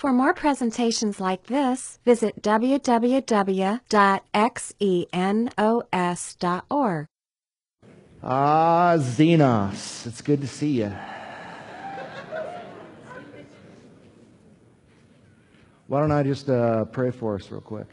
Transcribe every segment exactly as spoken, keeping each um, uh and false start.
For more presentations like this, visit w w w dot xenos dot org. Ah, Xenos, it's good to see you. Why don't I just uh, pray for us real quick?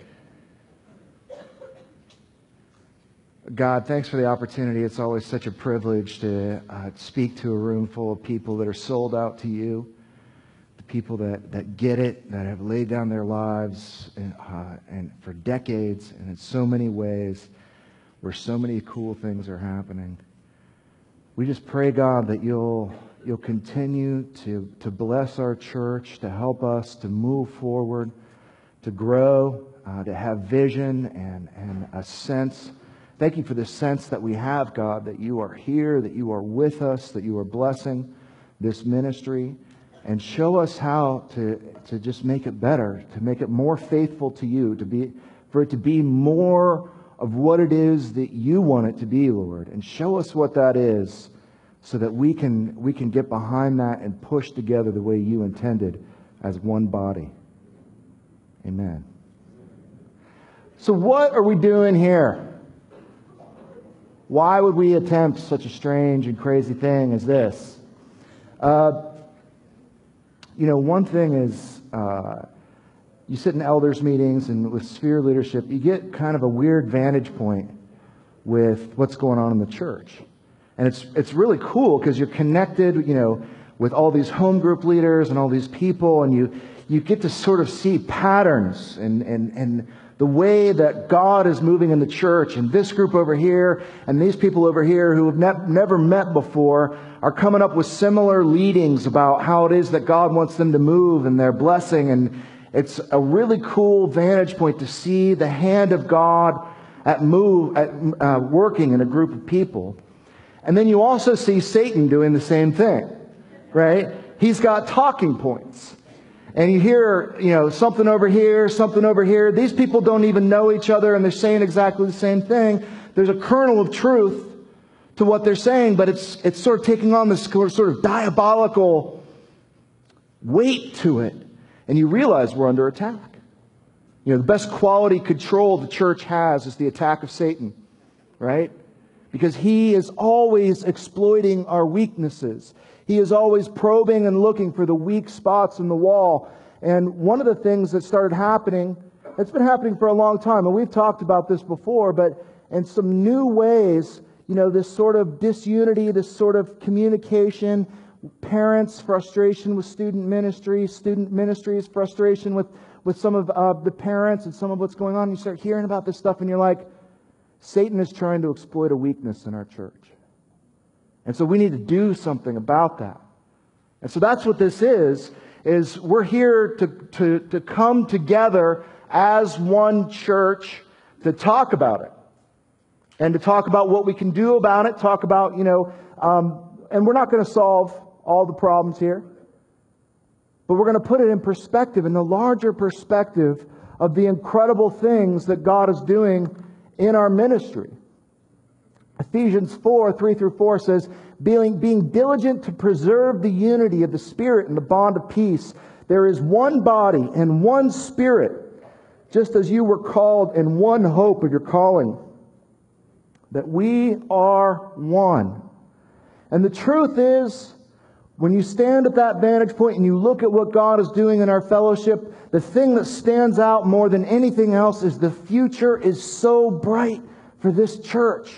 God, thanks for the opportunity. It's always such a privilege to uh, speak to a room full of people that are sold out to you, the people that, that get it, that have laid down their lives and, uh, and for decades and in so many ways where so many cool things are happening. We just pray, God, that you'll you'll continue to, to bless our church, to help us to move forward, to grow, uh, to have vision and, and a sense. Thank you for the sense that we have, God, that you are here, that you are with us, that you are blessing this ministry. And show us how to, to just make it better, to make it more faithful to you, to be for it to be more of what it is that you want it to be, Lord. And show us what that is so that we can we can get behind that and push together the way you intended as one body. Amen. So what are we doing here? Why would we attempt such a strange and crazy thing as this? Uh, you know, one thing is, uh, you sit in elders meetings and with sphere leadership, you get kind of a weird vantage point with what's going on in the church. And it's it's really cool because you're connected, you know, with all these home group leaders and all these people, and you you get to sort of see patterns and and and the way that God is moving in the church, and this group over here and these people over here who have ne- never met before are coming up with similar leadings about how it is that God wants them to move and their blessing. And it's a really cool vantage point to see the hand of God at move at uh, working in a group of people. And then you also see Satan doing the same thing, right? He's got talking points. And you hear, you know, something over here, something over here. These people don't even know each other, and they're saying exactly the same thing. There's a kernel of truth to what they're saying, but it's it's sort of taking on this sort of diabolical weight to it. And you realize we're under attack. You know, the best quality control the church has is the attack of Satan, right? Because he is always exploiting our weaknesses. He is always probing and looking for the weak spots in the wall. And one of the things that started happening, it's been happening for a long time, and we've talked about this before, but in some new ways, you know, this sort of disunity, this sort of communication, parents' frustration with student ministry, student ministry's frustration with, with some of uh, the parents and some of what's going on. You start hearing about this stuff and you're like, Satan is trying to exploit a weakness in our church. And so we need to do something about that. And so that's what this is, is we're here to, to, to come together as one church to talk about it. And to talk about what we can do about it, talk about, you know, um, and we're not going to solve all the problems here. But we're going to put it in perspective, in the larger perspective of the incredible things that God is doing in our ministry. Ephesians four, three through four says, being, being diligent to preserve the unity of the Spirit and the bond of peace. There is one body and one Spirit, just as you were called in one hope of your calling. That we are one. And the truth is, when you stand at that vantage point and you look at what God is doing in our fellowship, the thing that stands out more than anything else is the future is so bright for this church.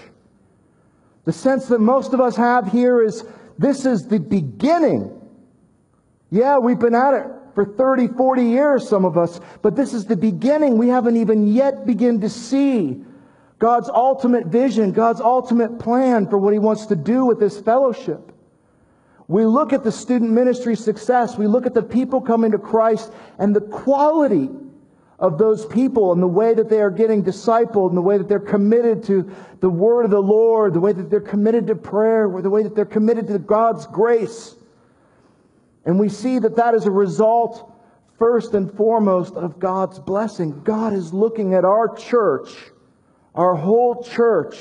The sense that most of us have here is this is the beginning. Yeah, we've been at it for thirty, forty years, some of us, but this is the beginning. We haven't even yet begun to see God's ultimate vision, God's ultimate plan for what He wants to do with this fellowship. We look at the student ministry success. We look at the people coming to Christ and the quality of those people and the way that they are getting discipled and the way that they're committed to the word of the Lord, the way that they're committed to prayer, the way that they're committed to God's grace. And we see that that is a result, first and foremost, of God's blessing. God is looking at our church, our whole church,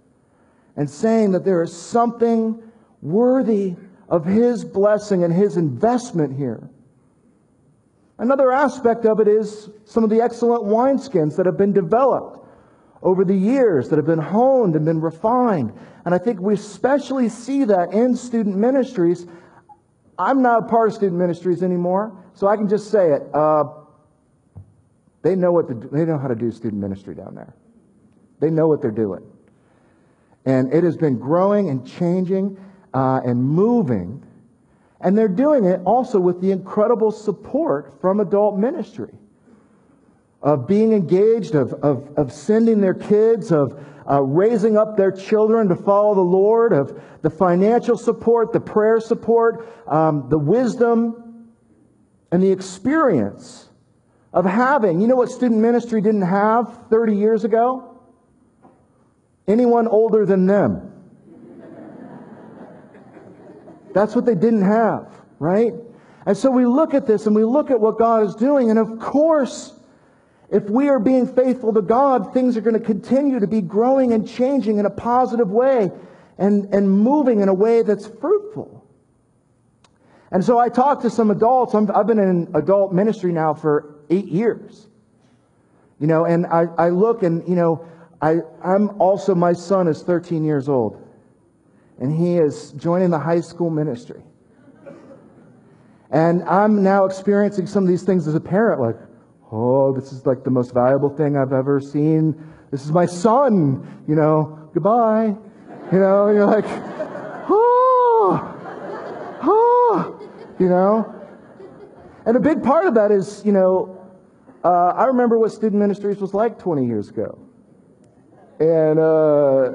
and saying that there is something worthy of His blessing and His investment here. Another aspect of it is some of the excellent wineskins that have been developed over the years, that have been honed and been refined. And I think we especially see that in student ministries. I'm not a part of student ministries anymore, so I can just say it. Uh, they know what to do. They know how to do student ministry down there. They know what they're doing. And it has been growing and changing uh, and moving. And they're doing it also with the incredible support from adult ministry, of being engaged, of, of, of sending their kids, of uh, raising up their children to follow the Lord, of the financial support, the prayer support, um, the wisdom, and the experience of having. You know what student ministry didn't have thirty years ago? Anyone older than them. That's what they didn't have, right? And so we look at this and we look at what God is doing, and of course, if we are being faithful to God, things are going to continue to be growing and changing in a positive way and, and moving in a way that's fruitful. And so I talked to some adults. I'm, I've been in adult ministry now for eight years. You know, and I, I look and, you know, I, I'm also, my son is thirteen years old. And he is joining the high school ministry. And I'm now experiencing some of these things as a parent, like, oh, this is like the most valuable thing I've ever seen. This is my son, you know, goodbye. You know, you're like, oh, oh, you know. And a big part of that is, you know, uh, I remember what student ministries was like twenty years ago. And, uh,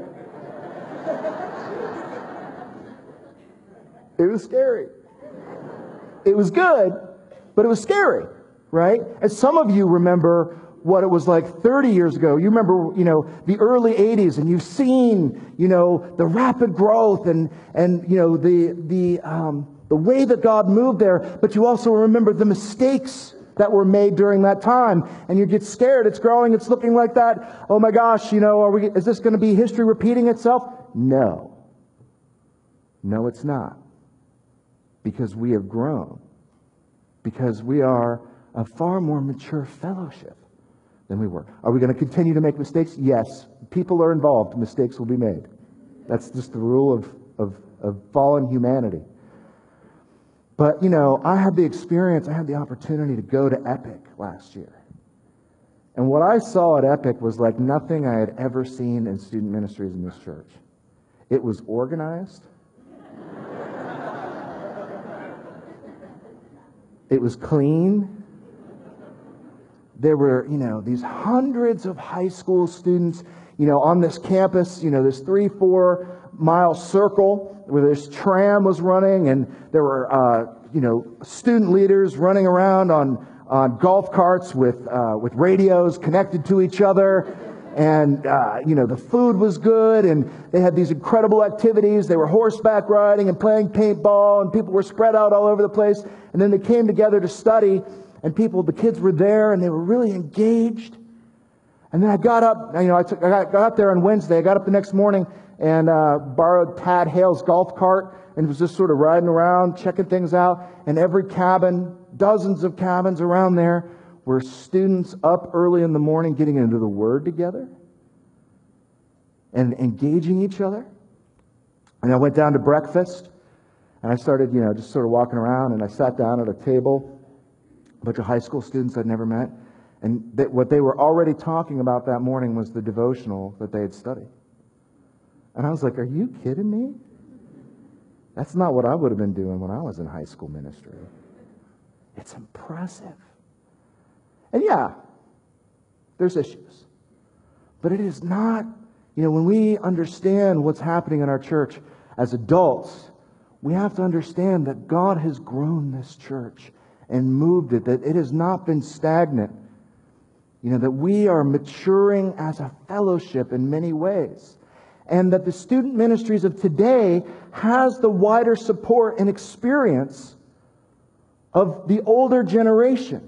it was scary. It was good, but it was scary, right? And some of you remember what it was like thirty years ago. You remember, you know, the early eighties, and you've seen, you know, the rapid growth and, and you know, the, the, um, the way that God moved there. But you also remember the mistakes that were made during that time. And you get scared. It's growing. It's looking like that. Oh my gosh, you know, are we, is this going to be history repeating itself? No. No, it's not. Because we have grown. Because we are a far more mature fellowship than we were. Are we going to continue to make mistakes? Yes. People are involved. Mistakes will be made. That's just the rule of, of, of fallen humanity. But, you know, I had the experience, I had the opportunity to go to Epic last year. And what I saw at Epic was like nothing I had ever seen in student ministries in this church. It was organized. It was clean. There were, you know, these hundreds of high school students, you know, on this campus, you know, this three, four mile circle where this tram was running, and there were, uh, you know, student leaders running around on, on golf carts with, uh, with radios connected to each other. And, uh, you know, the food was good, and they had these incredible activities. They were horseback riding and playing paintball, and people were spread out all over the place. And then they came together to study, and people, the kids were there, and they were really engaged. And then I got up, you know, I, took, I got, got up there on Wednesday. I got up the next morning and uh, borrowed Tad Hale's golf cart and was just sort of riding around, checking things out. And every cabin, dozens of cabins around there, were students up early in the morning getting into the Word together and engaging each other. And I went down to breakfast, and I started, you know, just sort of walking around, and I sat down at a table, a bunch of high school students I'd never met. And they, what they were already talking about that morning was the devotional that they had studied. And I was like, are you kidding me? That's not what I would have been doing when I was in high school ministry. It's impressive. And yeah, there's issues. But it is not, you know, when we understand what's happening in our church as adults, we have to understand that God has grown this church and moved it, that it has not been stagnant. You know, that we are maturing as a fellowship in many ways. And that the student ministries of today has the wider support and experience of the older generation.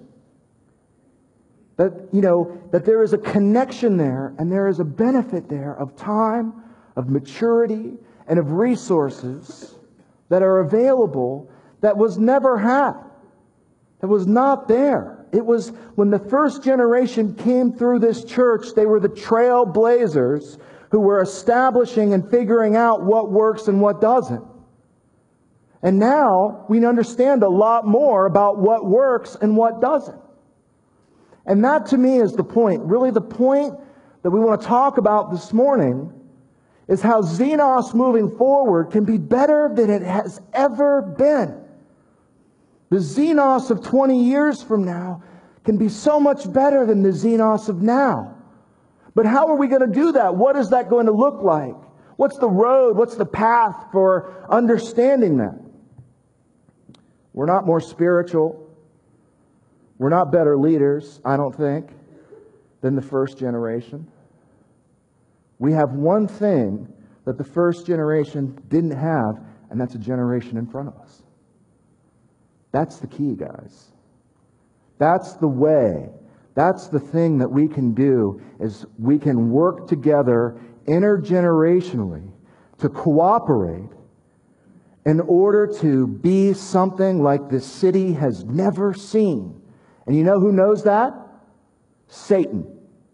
That, you know, that there is a connection there, and there is a benefit there of time, of maturity, and of resources that are available that was never had That was not there. It was when the first generation came through this church, they were the trailblazers who were establishing and figuring out what works and what doesn't. And now we understand a lot more about what works and what doesn't. And that to me is the point. Really the point that we want to talk about this morning is how Xenos moving forward can be better than it has ever been. The Xenos of twenty years from now can be so much better than the Xenos of now. But how are we going to do that? What is that going to look like? What's the road? What's the path for understanding that? We're not more spiritual. We're not better leaders, I don't think, than the first generation. We have one thing that the first generation didn't have, and that's a generation in front of us. That's the key, guys. That's the way. That's the thing that we can do, is we can work together intergenerationally to cooperate in order to be something like this city has never seen. And you know who knows that? Satan.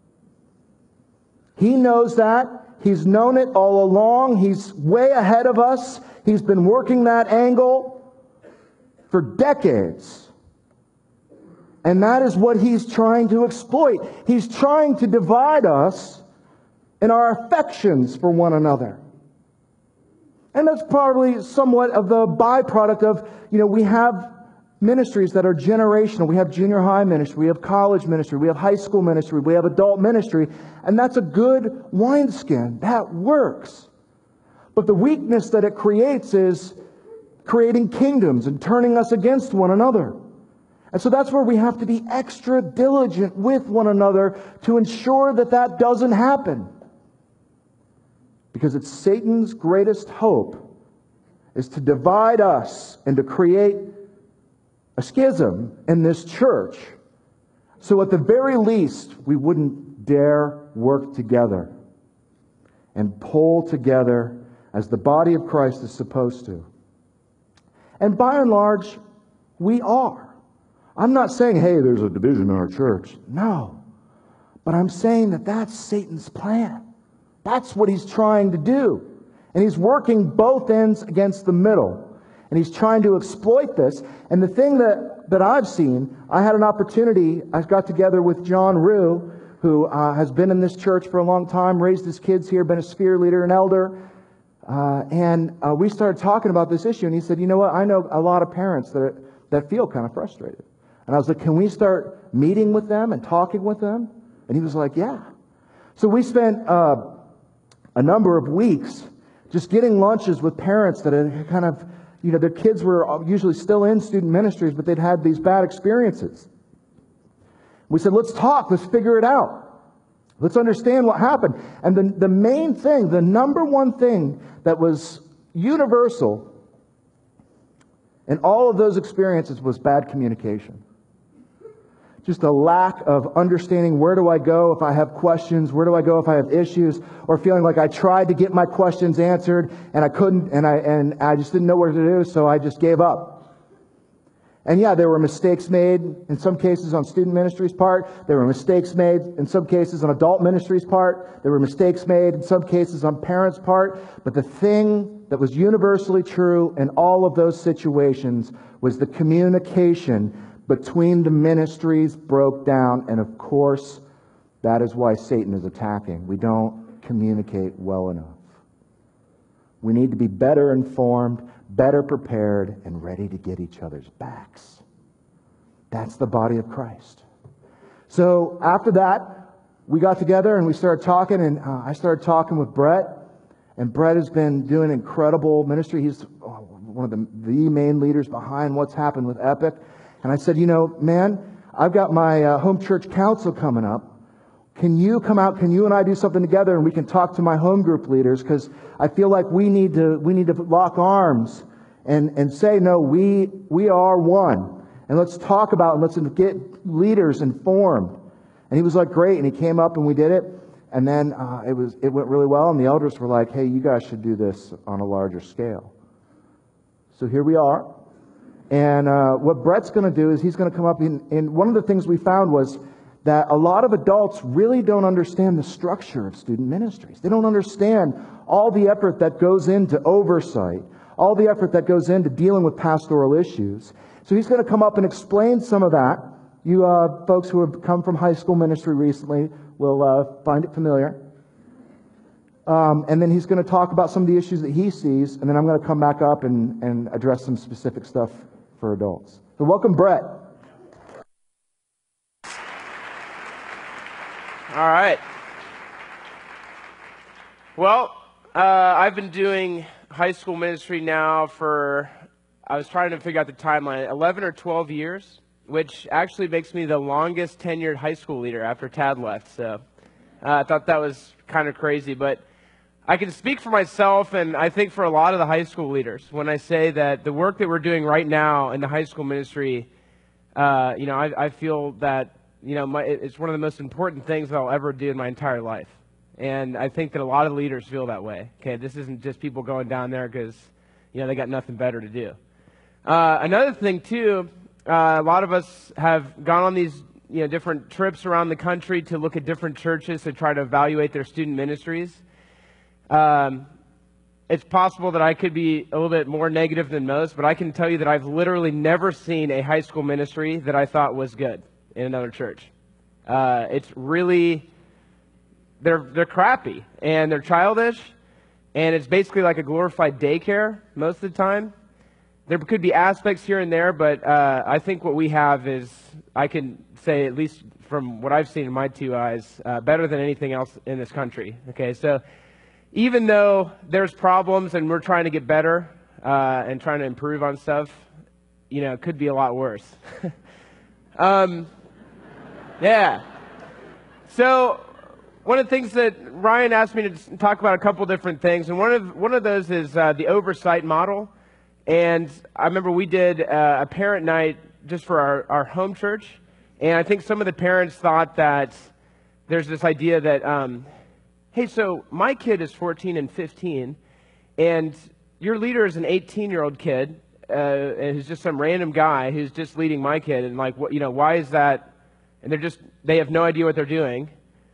He knows that. He's known it all along. He's way ahead of us. He's been working that angle for decades. And that is what he's trying to exploit. He's trying to divide us in our affections for one another. And that's probably somewhat of the byproduct of, you know, we have ministries that are generational. We have junior high ministry, we have college ministry, we have high school ministry, we have adult ministry, and that's a good wineskin. That works. But the weakness that it creates is creating kingdoms and turning us against one another. And so that's where we have to be extra diligent with one another to ensure that that doesn't happen. Because it's Satan's greatest hope is to divide us and to create a schism in this church. So at the very least, we wouldn't dare work together and pull together as the body of Christ is supposed to. And by and large, we are. I'm not saying, hey, there's a division in our church. No. But I'm saying that that's Satan's plan. That's what he's trying to do. And he's working both ends against the middle. And he's trying to exploit this. And the thing that, that I've seen, I had an opportunity, I got together with John Rue, who uh, has been in this church for a long time, raised his kids here, been a sphere leader, an elder. Uh, and uh, we started talking about this issue. And he said, you know what, I know a lot of parents that, are, that feel kind of frustrated. And I was like, can we start meeting with them and talking with them? And he was like, yeah. So we spent uh, a number of weeks just getting lunches with parents that had kind of, you know, their kids were usually still in student ministries, but they'd had these bad experiences. We said, let's talk, let's figure it out. Let's understand what happened. And the, the main thing, the number one thing that was universal in all of those experiences was bad communication. Just a lack of understanding, where do I go if I have questions? Where do I go if I have issues? Or feeling like I tried to get my questions answered and I couldn't, and I and I just didn't know what to do, so I just gave up. And yeah, there were mistakes made in some cases on student ministry's part. There were mistakes made in some cases on adult ministry's part. There were mistakes made in some cases on parents' part. But the thing that was universally true in all of those situations was the communication between the ministries broke down, and of course, that is why Satan is attacking. We don't communicate well enough. We need to be better informed, better prepared, and ready to get each other's backs. That's the body of Christ. So after that, we got together and we started talking, and uh, I started talking with Brett, and Brett has been doing incredible ministry. He's one of the, the main leaders behind what's happened with Epic. And I said, you know, man, I've got my uh, home church council coming up. Can you come out? Can you and I do something together, and we can talk to my home group leaders? Because I feel like we need to we need to lock arms and and say, no, we we are one, and let's talk about and let's get leaders informed. And he was like, great, and he came up and we did it. And then uh, it was it went really well, and the elders were like, hey, you guys should do this on a larger scale. So here we are. And uh, what Brett's going to do is he's going to come up, in, and one of the things we found was that a lot of adults really don't understand the structure of student ministries. They don't understand all the effort that goes into oversight, all the effort that goes into dealing with pastoral issues. So he's going to come up and explain some of that. You uh, folks who have come from high school ministry recently will uh, find it familiar. Um, and then he's going to talk about some of the issues that he sees, and then I'm going to come back up and, and address some specific stuff for adults. So welcome, Brett. All right. Well, uh, I've been doing high school ministry now for, I was trying to figure out the timeline, eleven or twelve years, which actually makes me the longest tenured high school leader after Tad left. So uh, I thought that was kind of crazy, but I can speak for myself, and I think for a lot of the high school leaders, when I say that the work that we're doing right now in the high school ministry, uh, you know, I, I feel that, you know, my, it's one of the most important things that I'll ever do in my entire life. And I think that a lot of leaders feel that way. Okay, this isn't just people going down there because, you know, they got nothing better to do. Uh, another thing, too, uh, a lot of us have gone on these, you know, different trips around the country to look at different churches to try to evaluate their student ministries. Um, it's possible that I could be a little bit more negative than most, but I can tell you that I've literally never seen a high school ministry that I thought was good in another church. Uh, it's really, they're they're crappy, and they're childish, and it's basically like a glorified daycare most of the time. There could be aspects here and there, but uh, I think what we have is, I can say, at least from what I've seen in my two eyes, uh, better than anything else in this country. Okay, so even though there's problems and we're trying to get better uh, and trying to improve on stuff, you know, it could be a lot worse. um, yeah. So one of the things that Ryan asked me to talk about, a couple different things, and one of one of those is uh, the oversight model. And I remember we did uh, a parent night just for our, our home church, and I think some of the parents thought that there's this idea that, um, hey, so my kid is fourteen and fifteen, and your leader is an eighteen-year-old kid, uh, and who's just some random guy who's just leading my kid, and like, what, you know, why is that? And they're just, they have no idea what they're doing,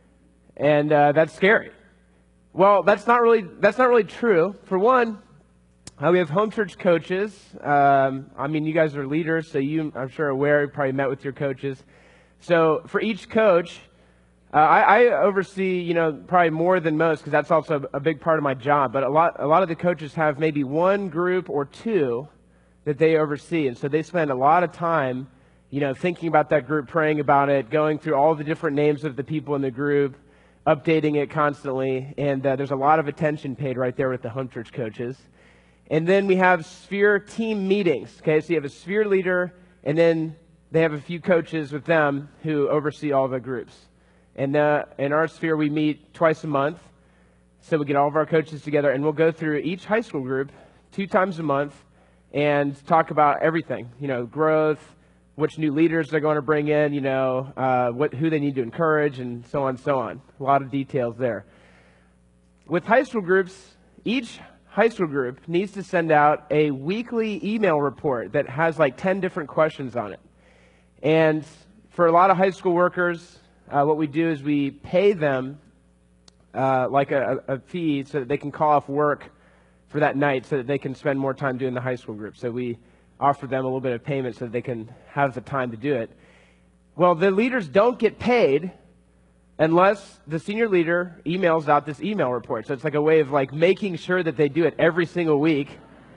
and uh, that's scary. Well, that's not really that's not really true. For one, uh, we have home church coaches. Um, I mean, you guys are leaders, so you, I'm sure, are aware. You probably met with your coaches. So for each coach, Uh, I, I oversee, you know, probably more than most, because that's also a big part of my job. But a lot, a lot of the coaches have maybe one group or two that they oversee, and so they spend a lot of time, you know, thinking about that group, praying about it, going through all the different names of the people in the group, updating it constantly, and uh, there's a lot of attention paid right there with the home church coaches. And then we have sphere team meetings. Okay, so you have a sphere leader, and then they have a few coaches with them who oversee all the groups. And uh, in our sphere, we meet twice a month. So we get all of our coaches together, and we'll go through each high school group two times a month and talk about everything, you know, growth, which new leaders they're going to bring in, you know, uh, what, who they need to encourage, and so on and so on. A lot of details there. With high school groups, each high school group needs to send out a weekly email report that has like ten different questions on it. And for a lot of high school workers, Uh, what we do is we pay them uh, like a, a fee so that they can call off work for that night so that they can spend more time doing the high school group. So we offer them a little bit of payment so that they can have the time to do it. Well, the leaders don't get paid unless the senior leader emails out this email report. So it's like a way of like making sure that they do it every single week.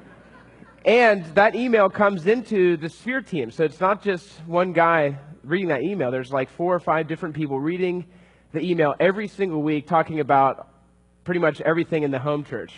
And that email comes into the sphere team. So it's not just one guy reading that email. There's like four or five different people reading the email every single week, talking about pretty much everything in the home church.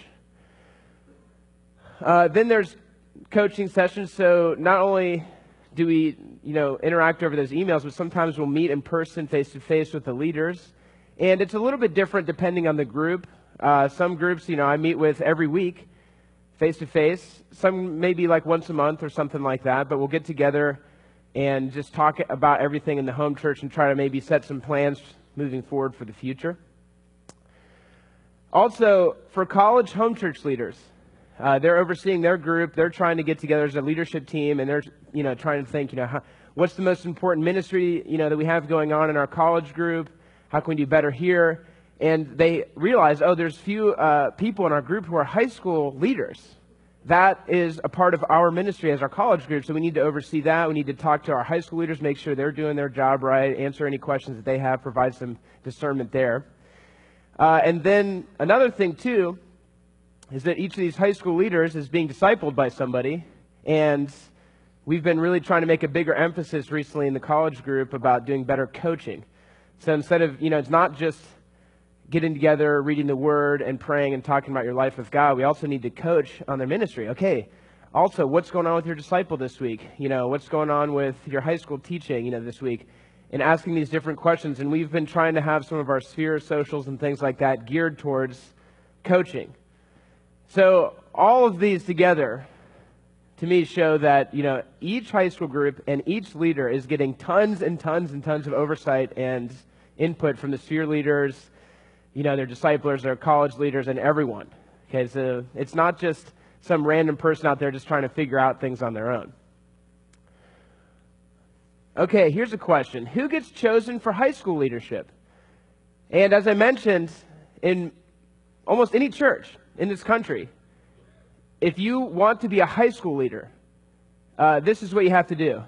Uh, then there's coaching sessions. So not only do we, you know, interact over those emails, but sometimes we'll meet in person, face to face with the leaders. And it's a little bit different depending on the group. Uh, some groups, you know, I meet with every week, face to face. Some maybe like once a month or something like that. But we'll get together and just talk about everything in the home church and try to maybe set some plans moving forward for the future. Also, for college home church leaders, Uh, they're overseeing their group. They're trying to get together as a leadership team, and they're, you know, trying to think, you know, how, what's the most important ministry, you know, that we have going on in our college group? How can we do better here? And they realize, oh, there's few uh, people in our group who are high school leaders. That is a part of our ministry as our college group, so we need to oversee that. We need to talk to our high school leaders, make sure they're doing their job right, answer any questions that they have, provide some discernment there. Uh, and then another thing, too, is that each of these high school leaders is being discipled by somebody, and we've been really trying to make a bigger emphasis recently in the college group about doing better coaching. So instead of, you know, it's not just getting together, reading the Word, and praying and talking about your life with God. We also need to coach on their ministry. Okay, also, what's going on with your disciple this week? You know, what's going on with your high school teaching, you know, this week? And asking these different questions. And we've been trying to have some of our sphere socials and things like that geared towards coaching. So all of these together, to me, show that, you know, each high school group and each leader is getting tons and tons and tons of oversight and input from the sphere leaders, you know, their disciplers, their college leaders, and everyone. Okay, so it's not just some random person out there just trying to figure out things on their own. Okay, here's a question. Who gets chosen for high school leadership? And as I mentioned, in almost any church in this country, if you want to be a high school leader, uh, this is what you have to do.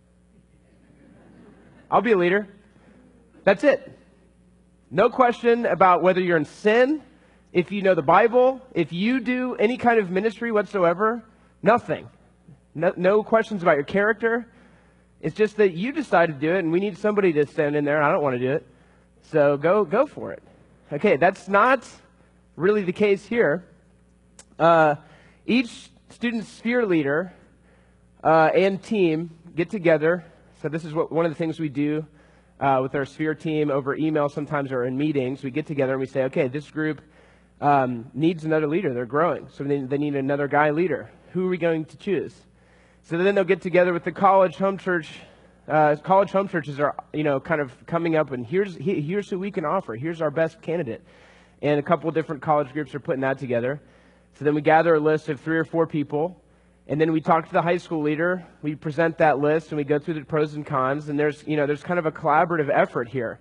I'll be a leader. That's it. No question about whether you're in sin, if you know the Bible, if you do any kind of ministry whatsoever, nothing. No, no questions about your character. It's just that you decide to do it, and we need somebody to stand in there. I don't want to do it. So go go for it. Okay, that's not really the case here. Uh, each student sphere leader uh, and team get together. So this is what one of the things we do uh, with our sphere team over email sometimes or in meetings. We get together and we say, okay, this group um, needs another leader. They're growing. So they, they need another guy leader. Who are we going to choose? So then they'll get together with the college home church. Uh, college home churches are, you know, kind of coming up, and here's he, here's who we can offer. Here's our best candidate. And a couple of different college groups are putting that together. So then we gather a list of three or four people, and then we talk to the high school leader. We present that list, and we go through the pros and cons. And there's, you know, there's kind of a collaborative effort here.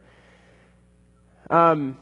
Um,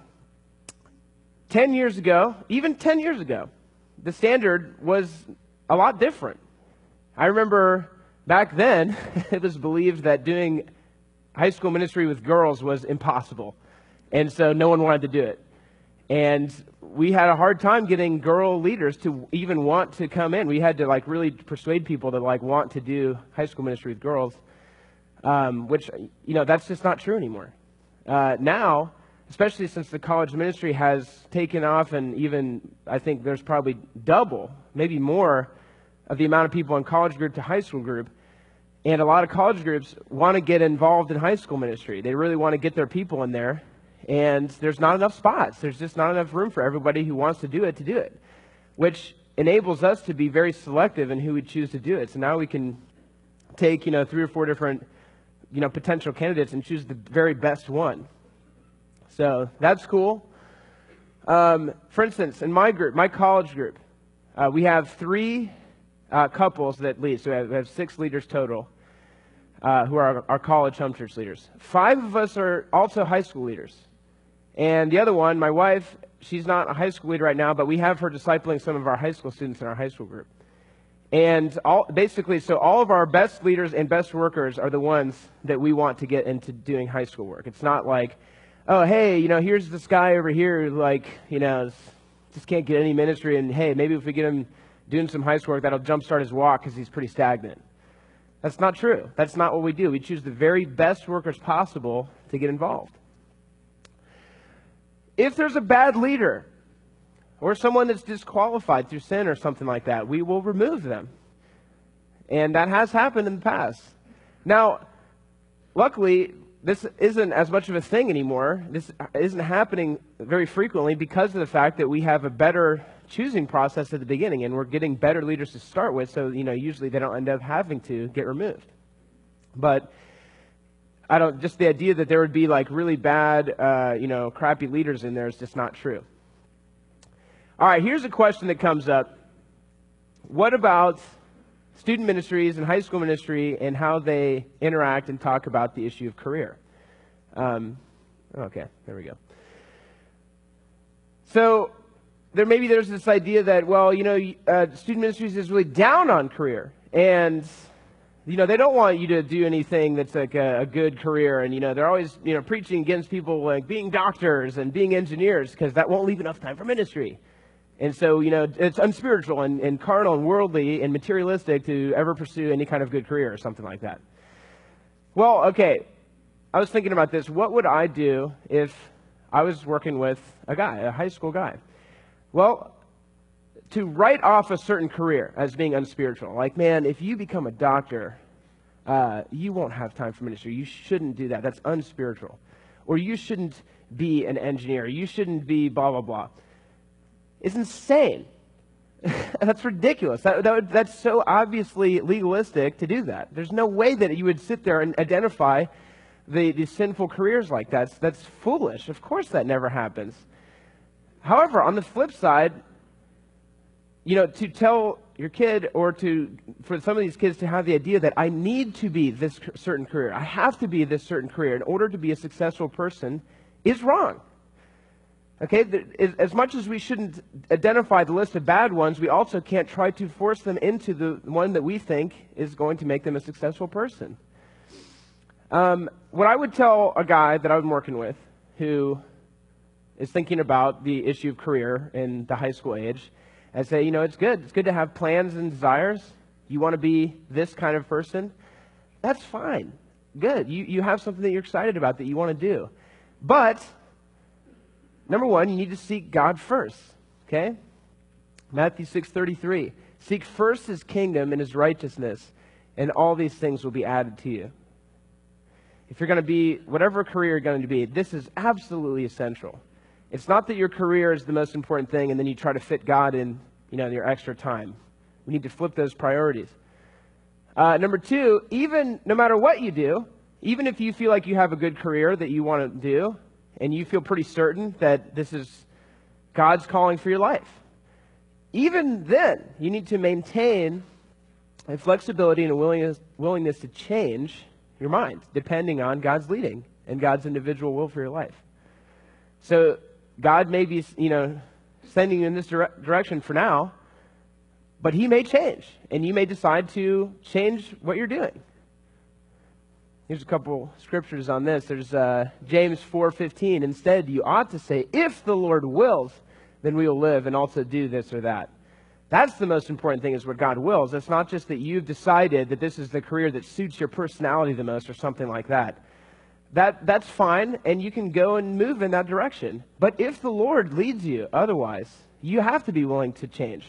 ten years ago, even ten years ago, the standard was a lot different. I remember back then, it was believed that doing high school ministry with girls was impossible. And so no one wanted to do it. And we had a hard time getting girl leaders to even want to come in. We had to like really persuade people to like want to do high school ministry with girls, um, which, you know, that's just not true anymore. Uh, now, especially since the college ministry has taken off, and even I think there's probably double, maybe more, of the amount of people in college group to high school group. And a lot of college groups want to get involved in high school ministry. They really want to get their people in there. And there's not enough spots. There's just not enough room for everybody who wants to do it to do it, which enables us to be very selective in who we choose to do it. So now we can take, you know, three or four different, you know, potential candidates and choose the very best one. So that's cool. Um, for instance, in my group, my college group, uh, we have three uh, couples that lead. So we have, we have six leaders total uh, who are our, our college home church leaders. Five of us are also high school leaders. And the other one, my wife, she's not a high school leader right now, but we have her discipling some of our high school students in our high school group. And all, basically, so all of our best leaders and best workers are the ones that we want to get into doing high school work. It's not like, oh, hey, you know, here's this guy over here who, like, you know, just can't get any ministry, and hey, maybe if we get him doing some high school work, that'll jumpstart his walk because he's pretty stagnant. That's not true. That's not what we do. We choose the very best workers possible to get involved. If there's a bad leader or someone that's disqualified through sin or something like that, we will remove them. And that has happened in the past. Now, luckily, this isn't as much of a thing anymore. This isn't happening very frequently because of the fact that we have a better choosing process at the beginning, and we're getting better leaders to start with, so, you know, usually they don't end up having to get removed. But I don't, just the idea that there would be like really bad, uh, you know, crappy leaders in there is just not true. All right, here's a question that comes up what about student ministries and high school ministry and how they interact and talk about the issue of career? Um, okay, there we go. So there maybe there's this idea that, well, you know, uh, student ministries is really down on career, and you know, they don't want you to do anything that's like a, a good career, and you know, they're always, you know, preaching against people like being doctors and being engineers because that won't leave enough time for ministry. And so, you know, it's unspiritual and, and carnal and worldly and materialistic to ever pursue any kind of good career or something like that. Well, okay, I was thinking about this. What would I do if I was working with a guy, a high school guy? Well, to write off a certain career as being unspiritual, like, man, if you become a doctor, uh, you won't have time for ministry. You shouldn't do that. That's unspiritual. Or you shouldn't be an engineer. You shouldn't be blah, blah, blah. It's insane. That's ridiculous. That, that would, that's so obviously legalistic to do that. There's no way that you would sit there and identify the, the sinful careers like that. That's, that's foolish. Of course that never happens. However, on the flip side, you know, to tell your kid, or to, for some of these kids to have the idea that I need to be this certain career, I have to be this certain career in order to be a successful person, is wrong. Okay, as much as we shouldn't identify the list of bad ones, we also can't try to force them into the one that we think is going to make them a successful person. Um, what I would tell a guy that I'm working with who is thinking about the issue of career in the high school age, I say, you know, it's good. It's good to have plans and desires. You want to be this kind of person? That's fine. Good. You, you have something that you're excited about that you want to do. But number one, you need to seek God first, okay? Matthew six thirty-three. Seek first his kingdom and his righteousness, and all these things will be added to you. If you're going to be, whatever career you're going to be, this is absolutely essential. It's not that your career is the most important thing and then you try to fit God in, you know, your extra time. We need to flip those priorities. Uh, number two, even no matter what you do, even if you feel like you have a good career that you want to do, and you feel pretty certain that this is God's calling for your life, even then, you need to maintain a flexibility and a willingness, willingness to change your mind, depending on God's leading and God's individual will for your life. So God may be, you know, sending you in this dire- direction for now, but he may change, and you may decide to change what you're doing. Here's a couple scriptures on this. There's uh, James four fifteen. Instead, you ought to say, if the Lord wills, then we will live and also do this or that. That's the most important thing, is what God wills. It's not just that you've decided that this is the career that suits your personality the most or something like that. That that's fine, and you can go and move in that direction. But if the Lord leads you otherwise, you have to be willing to change.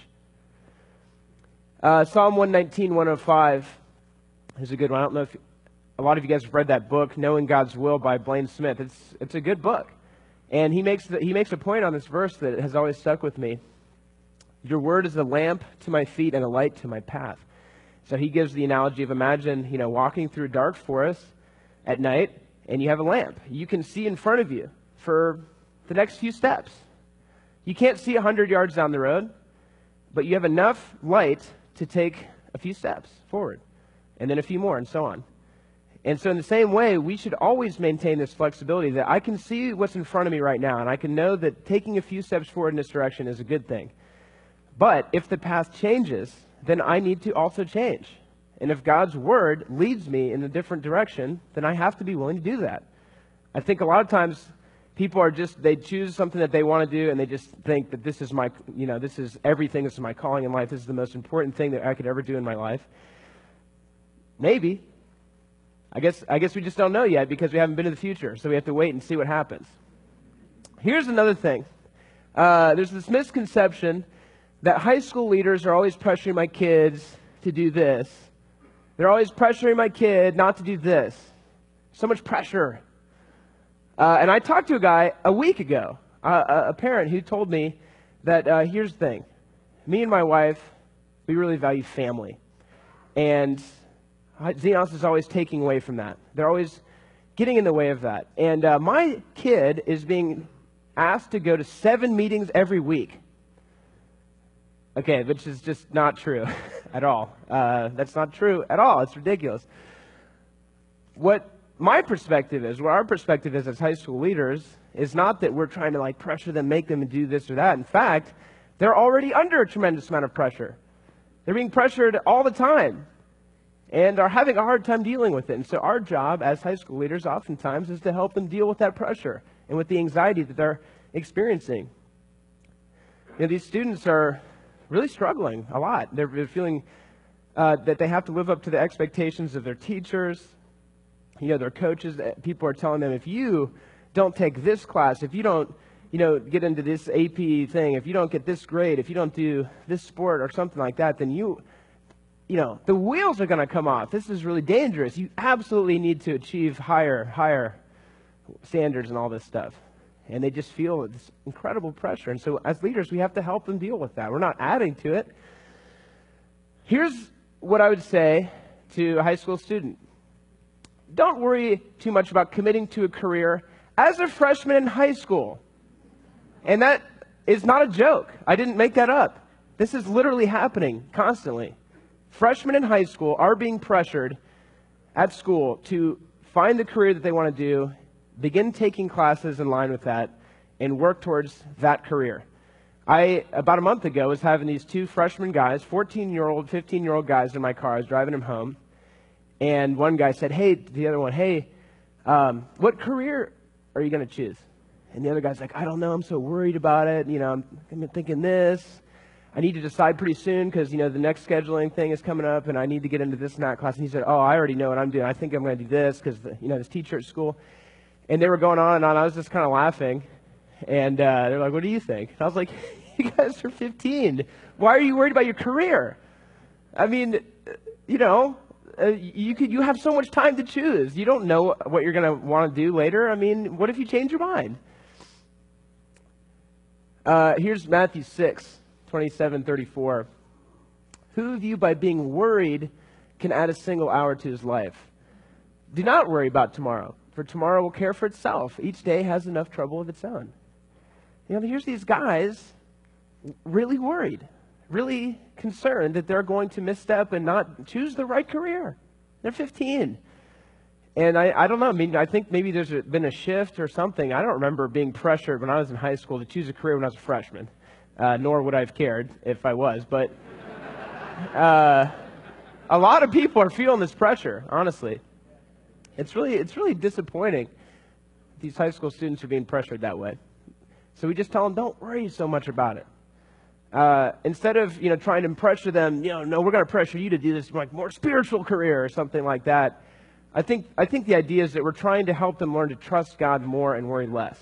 Uh, Psalm one nineteen, one oh five is a good one. I don't know if a lot of you guys have read that book, Knowing God's Will by Blaine Smith. It's it's a good book. And he makes the, he makes a point on this verse that has always stuck with me. Your word is a lamp to my feet and a light to my path. So he gives the analogy of, imagine, you know, walking through a dark forest at night, and you have a lamp. You can see in front of you for the next few steps. You can't see one hundred yards down the road, but you have enough light to take a few steps forward, and then a few more, and so on. And so in the same way, we should always maintain this flexibility that I can see what's in front of me right now, and I can know that taking a few steps forward in this direction is a good thing. But if the path changes, then I need to also change. And if God's word leads me in a different direction, then I have to be willing to do that. I think a lot of times people are just, they choose something that they want to do, and they just think that this is my, you know, this is everything, this is my calling in life, this is the most important thing that I could ever do in my life. Maybe. I guess I guess we just don't know yet because we haven't been to the future, so we have to wait and see what happens. Here's another thing. Uh, there's this misconception that high school leaders are always pressuring my kids to do this. They're always pressuring my kid not to do this. So much pressure. Uh, and I talked to a guy a week ago, uh, a parent who told me that uh, here's the thing. Me and my wife, we really value family. And Xenos is always taking away from that. They're always getting in the way of that. And uh, my kid is being asked to go to seven meetings every week. Okay, which is just not true at all. Uh, that's not true at all. It's ridiculous. What my perspective is, what our perspective is as high school leaders, is not that we're trying to like pressure them, make them do this or that. In fact, they're already under a tremendous amount of pressure. They're being pressured all the time and are having a hard time dealing with it. And so our job as high school leaders oftentimes is to help them deal with that pressure and with the anxiety that they're experiencing. You know, these students are really struggling a lot. They're, they're feeling uh, that they have to live up to the expectations of their teachers, you know, their coaches. People are telling them, if you don't take this class, if you don't, you know, get into this A P thing, if you don't get this grade, if you don't do this sport or something like that, then you, you know, the wheels are going to come off. This is really dangerous. You absolutely need to achieve higher, higher standards and all this stuff. And they just feel this incredible pressure. And so as leaders, we have to help them deal with that. We're not adding to it. Here's what I would say to a high school student. Don't worry too much about committing to a career as a freshman in high school. And that is not a joke. I didn't make that up. This is literally happening constantly. Freshmen in high school are being pressured at school to find the career that they want to do, begin taking classes in line with that, and work towards that career. I, about a month ago, was having these two freshman guys, fourteen-year-old, fifteen-year-old guys in my car. I was driving them home. And one guy said, hey, to the other one, hey, um, what career are you going to choose? And the other guy's like, I don't know. I'm so worried about it. You know, I'm, I'm thinking this. I need to decide pretty soon because, you know, the next scheduling thing is coming up and I need to get into this and that class. And he said, oh, I already know what I'm doing. I think I'm going to do this because, you know, this teacher at school. And they were going on and on. I was just kind of laughing. And uh, they're like, what do you think? And I was like, you guys are fifteen. Why are you worried about your career? I mean, you know, uh, you could, you have so much time to choose. You don't know what you're going to want to do later. I mean, what if you change your mind? Uh, here's Matthew six, twenty-seven, thirty-four. Who of you by being worried can add a single hour to his life? Do not worry about tomorrow, for tomorrow will care for itself. Each day has enough trouble of its own. You know, here's these guys really worried, really concerned that they're going to misstep and not choose the right career. They're fifteen. And I, I don't know, I mean, I think maybe there's a, been a shift or something. I don't remember being pressured when I was in high school to choose a career when I was a freshman, uh, nor would I have cared if I was. But uh, a lot of people are feeling this pressure, honestly. It's really, it's really disappointing these high school students are being pressured that way. So we just tell them, don't worry so much about it. Uh, instead of, you know, trying to pressure them, you know, no, we're going to pressure you to do this like more spiritual career or something like that. I think, I think the idea is that we're trying to help them learn to trust God more and worry less.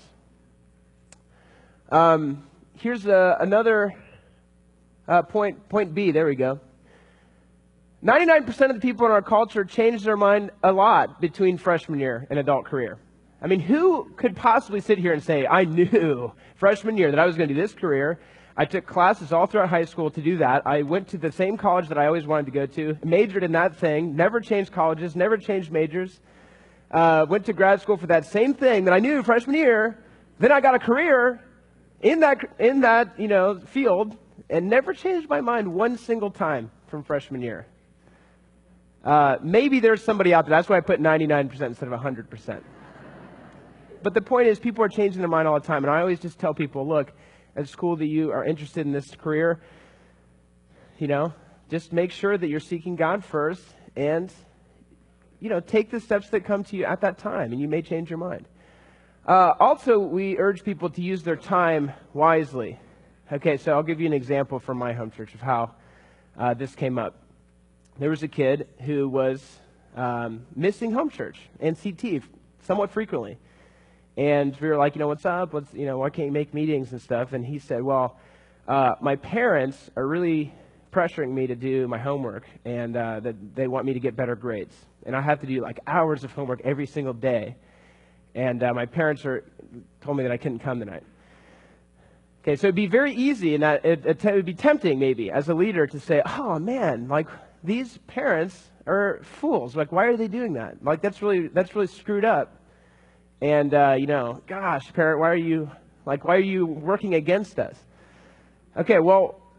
Um, here's a, another uh, point, point B. There we go. ninety-nine percent of the people in our culture change their mind a lot between freshman year and adult career. I mean, who could possibly sit here and say, I knew freshman year that I was going to do this career. I took classes all throughout high school to do that. I went to the same college that I always wanted to go to, majored in that thing, never changed colleges, never changed majors, uh, went to grad school for that same thing that I knew freshman year. Then I got a career in that, in that, you know, field and never changed my mind one single time from freshman year. Uh, maybe there's somebody out there. That's why I put ninety-nine percent instead of one hundred percent. But the point is, people are changing their mind all the time. And I always just tell people, look, it's cool that you are interested in this career. You know, just make sure that you're seeking God first and, you know, take the steps that come to you at that time, and you may change your mind. Uh, also, we urge people to use their time wisely. Okay, so I'll give you an example from my home church of how uh, this came up. There was a kid who was um, missing home church and C T somewhat frequently. And we were like, you know, what's up? What's, you know, why can't you make meetings and stuff? And he said, well, uh, my parents are really pressuring me to do my homework, and uh, that they want me to get better grades. And I have to do like hours of homework every single day. And uh, my parents are told me that I couldn't come tonight. Okay, so it'd be very easy, and that it, it would be tempting maybe as a leader to say, oh man, like these parents are fools. Like, why are they doing that? Like, that's really that's really screwed up. And, uh, you know, gosh, parent, why are you, like, why are you working against us? Okay, well,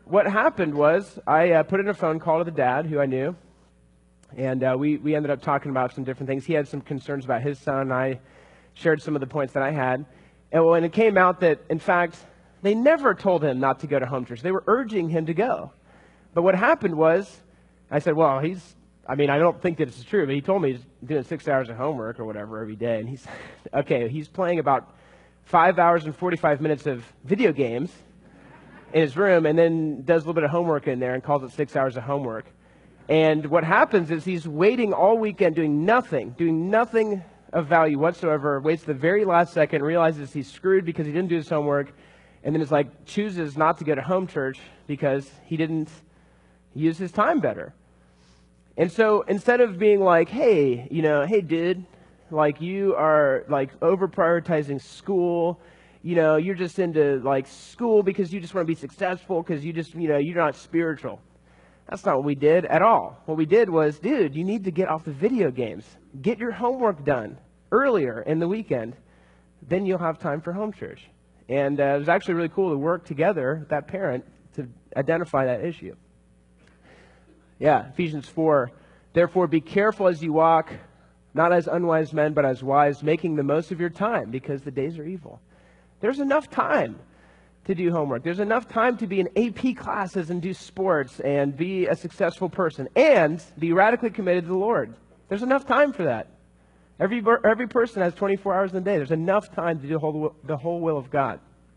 what happened was I uh, put in a phone call to the dad who I knew, and uh, we, we ended up talking about some different things. He had some concerns about his son, and I shared some of the points that I had. And when it came out that, in fact, they never told him not to go to home church. They were urging him to go. But what happened was, I said, well, he's, I mean, I don't think that it's true, but he told me he's doing six hours of homework or whatever every day. And he's, okay, he's playing about five hours and forty-five minutes of video games in his room, and then does a little bit of homework in there and calls it six hours of homework. And what happens is he's waiting all weekend doing nothing, doing nothing of value whatsoever, waits the very last second, realizes he's screwed because he didn't do his homework, and then is like, chooses not to go to home church because he didn't use his time better. And so instead of being like, hey, you know, hey, dude, like you are like over prioritizing school, you know, you're just into like school because you just want to be successful because you just, you know, you're not spiritual. That's not what we did at all. What we did was, dude, you need to get off the video games. Get your homework done earlier in the weekend. Then you'll have time for home church. And uh, it was actually really cool to work together with that parent to identify that issue. Yeah, Ephesians four. Therefore, be careful as you walk, not as unwise men, but as wise, making the most of your time, because the days are evil. There's enough time to do homework. There's enough time to be in A P classes and do sports and be a successful person and be radically committed to the Lord. There's enough time for that. Every every person has twenty-four hours in a day. There's enough time to do the whole, the whole will of God.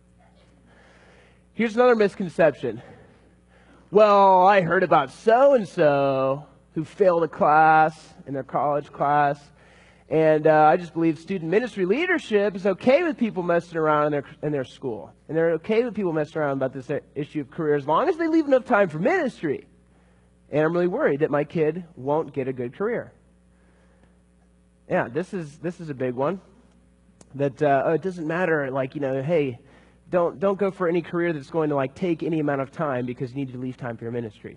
Here's another misconception. Well, I heard about so-and-so who failed a class in their college class, and uh, I just believe student ministry leadership is okay with people messing around in their, in their school. And they're okay with people messing around about this issue of career as long as they leave enough time for ministry. And I'm really worried that my kid won't get a good career. Yeah, this is this is a big one. That uh, oh, it doesn't matter, like, you know, hey, don't don't go for any career that's going to like take any amount of time because you need to leave time for your ministry.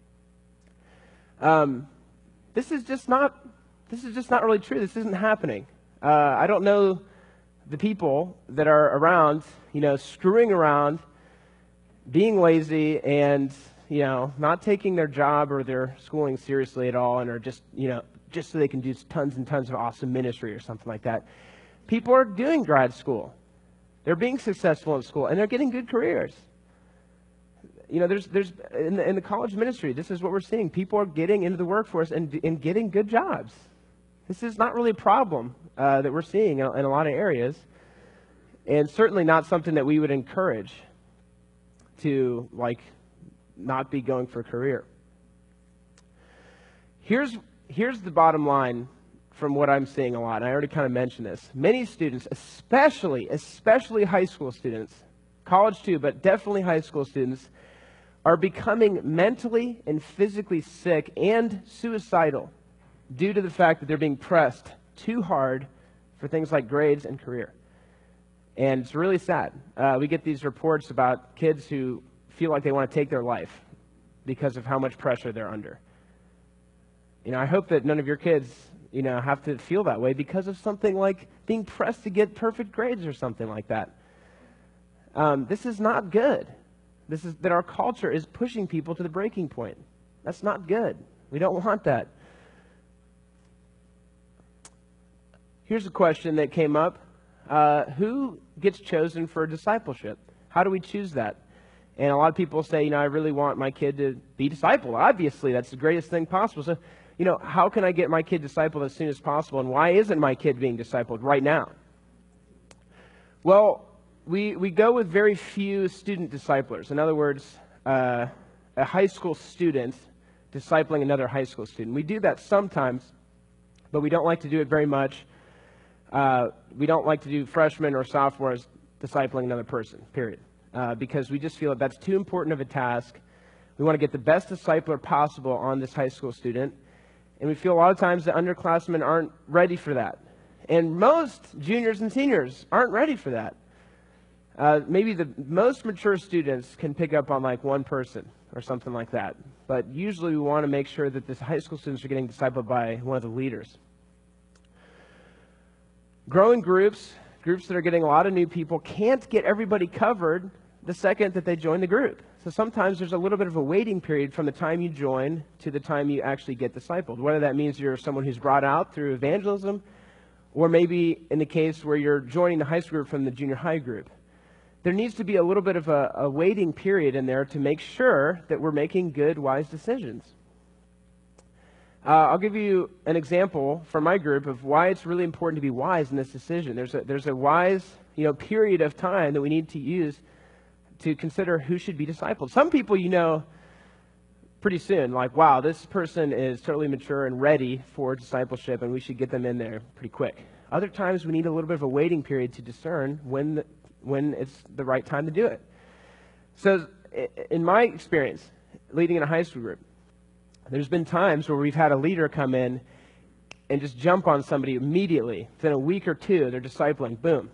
Um, this is just not this is just not really true. This isn't happening. Uh, I don't know the people that are around, you know, screwing around, being lazy, and you know, not taking their job or their schooling seriously at all, and are just, you know, just so they can do tons and tons of awesome ministry or something like that. People are doing grad school. They're being successful in school, and they're getting good careers. You know, there's, there's in the, in the college ministry, this is what we're seeing. People are getting into the workforce and, and getting good jobs. This is not really a problem uh, that we're seeing in, in a lot of areas, and certainly not something that we would encourage to, like, not be going for a career. Here's Here's the bottom line from what I'm seeing a lot, and I already kind of mentioned this. Many students, especially, especially high school students, college too, but definitely high school students, are becoming mentally and physically sick and suicidal due to the fact that they're being pressed too hard for things like grades and career. And it's really sad. Uh, we get these reports about kids who feel like they want to take their life because of how much pressure they're under. You know, I hope that none of your kids, you know, have to feel that way because of something like being pressed to get perfect grades or something like that. Um, this is not good. This is that our culture is pushing people to the breaking point. That's not good. We don't want that. Here's a question that came up. Uh, who gets chosen for discipleship? How do we choose that? And a lot of people say, you know, I really want my kid to be discipled. Obviously, that's the greatest thing possible. So, you know, how can I get my kid discipled as soon as possible? And why isn't my kid being discipled right now? Well, we, we go with very few student disciplers. In other words, uh, a high school student discipling another high school student. We do that sometimes, but we don't like to do it very much. Uh, we don't like to do freshmen or sophomores discipling another person, period. Uh, because we just feel that that's too important of a task. We want to get the best discipler possible on this high school student. And we feel a lot of times that underclassmen aren't ready for that. And most juniors and seniors aren't ready for that. Uh, maybe the most mature students can pick up on like one person or something like that. But usually we want to make sure that the high school students are getting discipled by one of the leaders. Growing groups, groups that are getting a lot of new people, can't get everybody covered the second that they join the group. So sometimes there's a little bit of a waiting period from the time you join to the time you actually get discipled, whether that means you're someone who's brought out through evangelism, or maybe in the case where you're joining the high school group from the junior high group. There needs to be a little bit of a, a waiting period in there to make sure that we're making good, wise decisions. Uh, I'll give you an example from my group of why it's really important to be wise in this decision. There's a, there's a wise, you know, period of time that we need to use to consider who should be discipled. Some people, you know, pretty soon, like, wow, this person is totally mature and ready for discipleship, and we should get them in there pretty quick. Other times, we need a little bit of a waiting period to discern when the, when it's the right time to do it. So, in my experience, leading in a high school group, there's been times where we've had a leader come in and just jump on somebody immediately. Within a week or two, they're discipling, boom.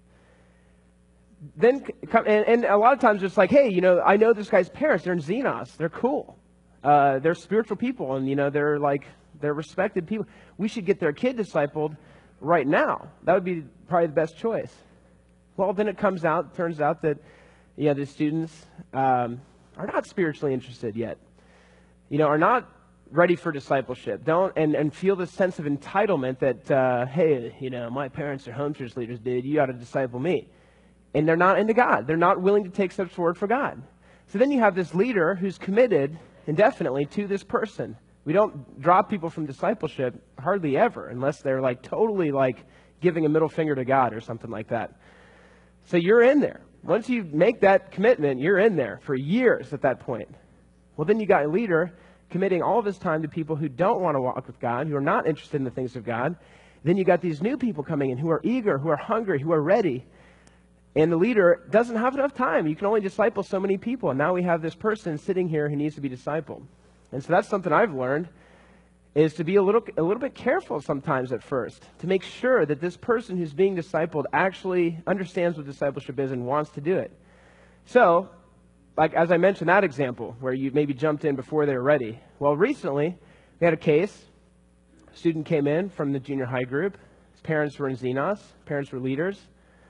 Then, and, and a lot of times it's like, hey, you know, I know this guy's parents. They're in Xenos. They're cool. Uh, they're spiritual people, and, you know, they're like, they're respected people. We should get their kid discipled right now. That would be probably the best choice. Well, then it comes out, turns out that, you know, the students um, are not spiritually interested yet. You know, are not ready for discipleship. Don't, and, and feel this sense of entitlement that, uh, hey, you know, my parents are home church leaders, dude. You ought to disciple me. And they're not into God. They're not willing to take steps forward for God. So then you have this leader who's committed indefinitely to this person. We don't drop people from discipleship hardly ever unless they're like totally like giving a middle finger to God or something like that. So you're in there. Once you make that commitment, you're in there for years at that point. Well, then you got a leader committing all of his time to people who don't want to walk with God, who are not interested in the things of God. Then you got these new people coming in who are eager, who are hungry, who are ready. And the leader doesn't have enough time. You can only disciple so many people. And now we have this person sitting here who needs to be discipled. And so that's something I've learned, is to be a little, a little bit careful sometimes at first, to make sure that this person who's being discipled actually understands what discipleship is and wants to do it. So, like as I mentioned that example, where you maybe jumped in before they were ready. Well, recently, we had a case. A student came in from the junior high group. His parents were in Xenos. Parents were leaders.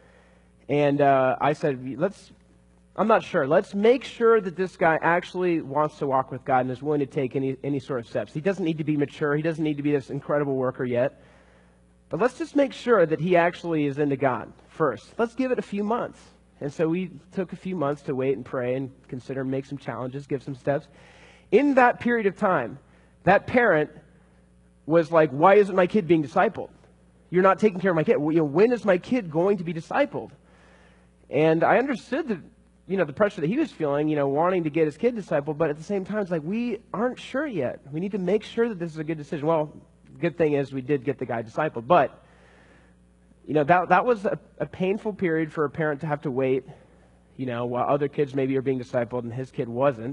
And uh, I said, let's, I'm not sure. Let's make sure that this guy actually wants to walk with God and is willing to take any, any sort of steps. He doesn't need to be mature. He doesn't need to be this incredible worker yet. But let's just make sure that he actually is into God first. Let's give it a few months. And so we took a few months to wait and pray and consider, make some challenges, give some steps. In that period of time, that parent was like, why isn't my kid being discipled? You're not taking care of my kid. Well, you know, when is my kid going to be discipled? And I understood the, you know, the pressure that he was feeling, you know, wanting to get his kid discipled, but at the same time, it's like, we aren't sure yet. We need to make sure that this is a good decision. Well, the good thing is we did get the guy discipled, but, you know, that that was a, a painful period for a parent to have to wait, you know, while other kids maybe are being discipled and his kid wasn't.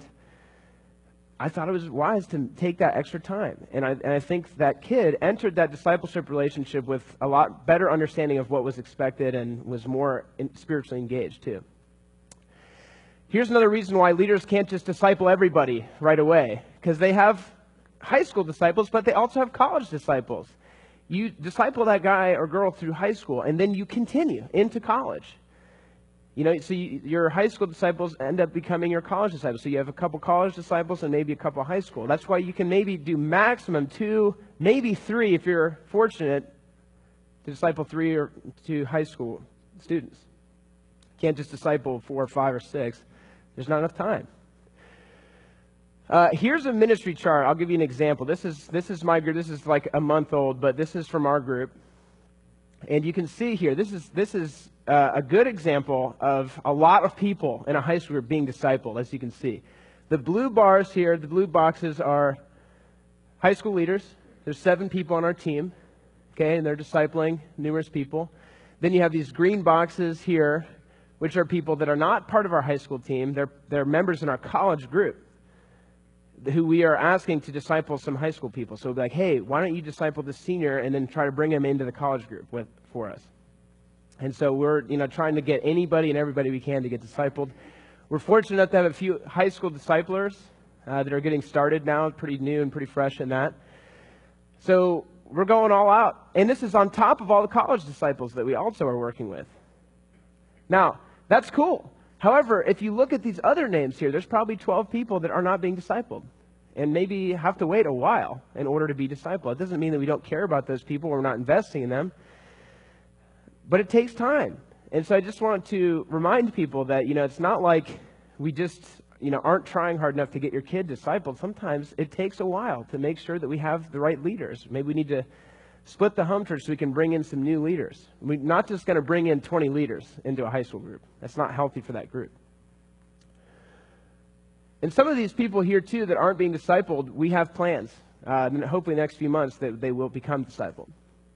I thought it was wise to take that extra time. And I, and I think that kid entered that discipleship relationship with a lot better understanding of what was expected and was more in, spiritually engaged too. Here's another reason why leaders can't just disciple everybody right away. Because they have high school disciples, but they also have college disciples. You disciple that guy or girl through high school, and then you continue into college. You know, so you, your high school disciples end up becoming your college disciples. So you have a couple college disciples and maybe a couple high school. That's why you can maybe do maximum two, maybe three if you're fortunate to disciple three or two high school students. You can't just disciple four or five or six. There's not enough time. Uh, here's a ministry chart. I'll give you an example. This is this is my group. This is like a month old, but this is from our group. And you can see here, this is this is uh, a good example of a lot of people in a high school group being discipled, as you can see. The blue bars here, the blue boxes are high school leaders. There's seven people on our team, okay, and they're discipling numerous people. Then you have these green boxes here, which are people that are not part of our high school team. They're, they're members in our college group who we are asking to disciple some high school people. So we'll be like, hey, why don't you disciple this senior and then try to bring him into the college group with for us? And so we're, you know, trying to get anybody and everybody we can to get discipled. We're fortunate enough to have a few high school disciplers uh, that are getting started now, pretty new and pretty fresh in that. So we're going all out. And this is on top of all the college disciples that we also are working with. Now, that's cool. However, if you look at these other names here, there's probably twelve people that are not being discipled and maybe have to wait a while in order to be discipled. It doesn't mean that we don't care about those people or we're not investing in them, but it takes time. And so I just want to remind people that, you know, it's not like we just, you know, aren't trying hard enough to get your kid discipled. Sometimes it takes a while to make sure that we have the right leaders. Maybe we need to split the home church so we can bring in some new leaders. We're not just going to bring in twenty leaders into a high school group. That's not healthy for that group. And some of these people here, too, that aren't being discipled, we have plans, uh, and hopefully in the next few months, that they will become discipled.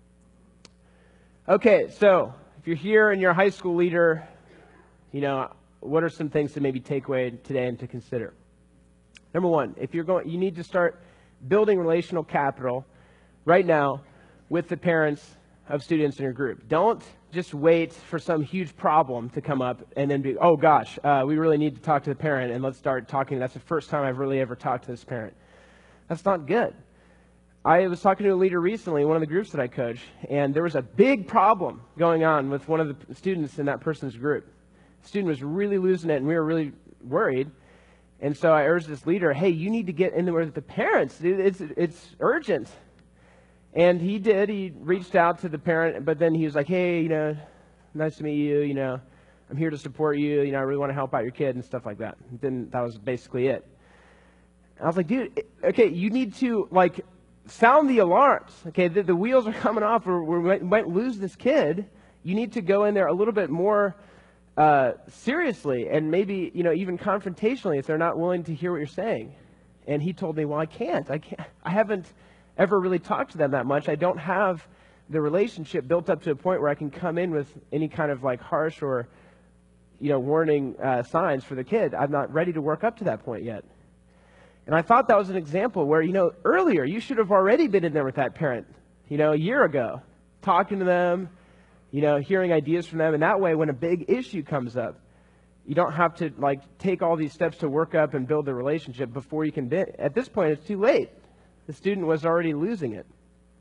Okay, so if you're here and you're a high school leader, you know, what are some things to maybe take away today and to consider? Number one, if you're going, you need to start building relational capital right now with the parents of students in your group. Don't just wait for some huge problem to come up and then be, oh gosh, uh, we really need to talk to the parent and let's start talking. That's the first time I've really ever talked to this parent. That's not good. I was talking to a leader recently in one of the groups that I coach, and there was a big problem going on with one of the students in that person's group. The student was really losing it, and we were really worried. And so I urged this leader, hey, you need to get in there with the parents. Dude, it's, it's urgent. And he did. He reached out to the parent, but then he was like, hey, you know, nice to meet you. You know, I'm here to support you. You know, I really want to help out your kid and stuff like that. And then that was basically it. And I was like, dude, okay, you need to, like, sound the alarms. Okay, the, the wheels are coming off. Or we might, might lose this kid. You need to go in there a little bit more uh, seriously and maybe, you know, even confrontationally if they're not willing to hear what you're saying. And he told me, well, I can't. I can't. I haven't ever really talked to them that much. I don't have the relationship built up to a point where I can come in with any kind of like harsh or, you know, warning uh, signs for the kid. I'm not ready to work up to that point yet. And I thought that was an example where, you know, earlier you should have already been in there with that parent, you know, a year ago, talking to them, you know, hearing ideas from them. And that way, when a big issue comes up, you don't have to like take all these steps to work up and build the relationship before you can be. At this point, it's too late. The student was already losing it.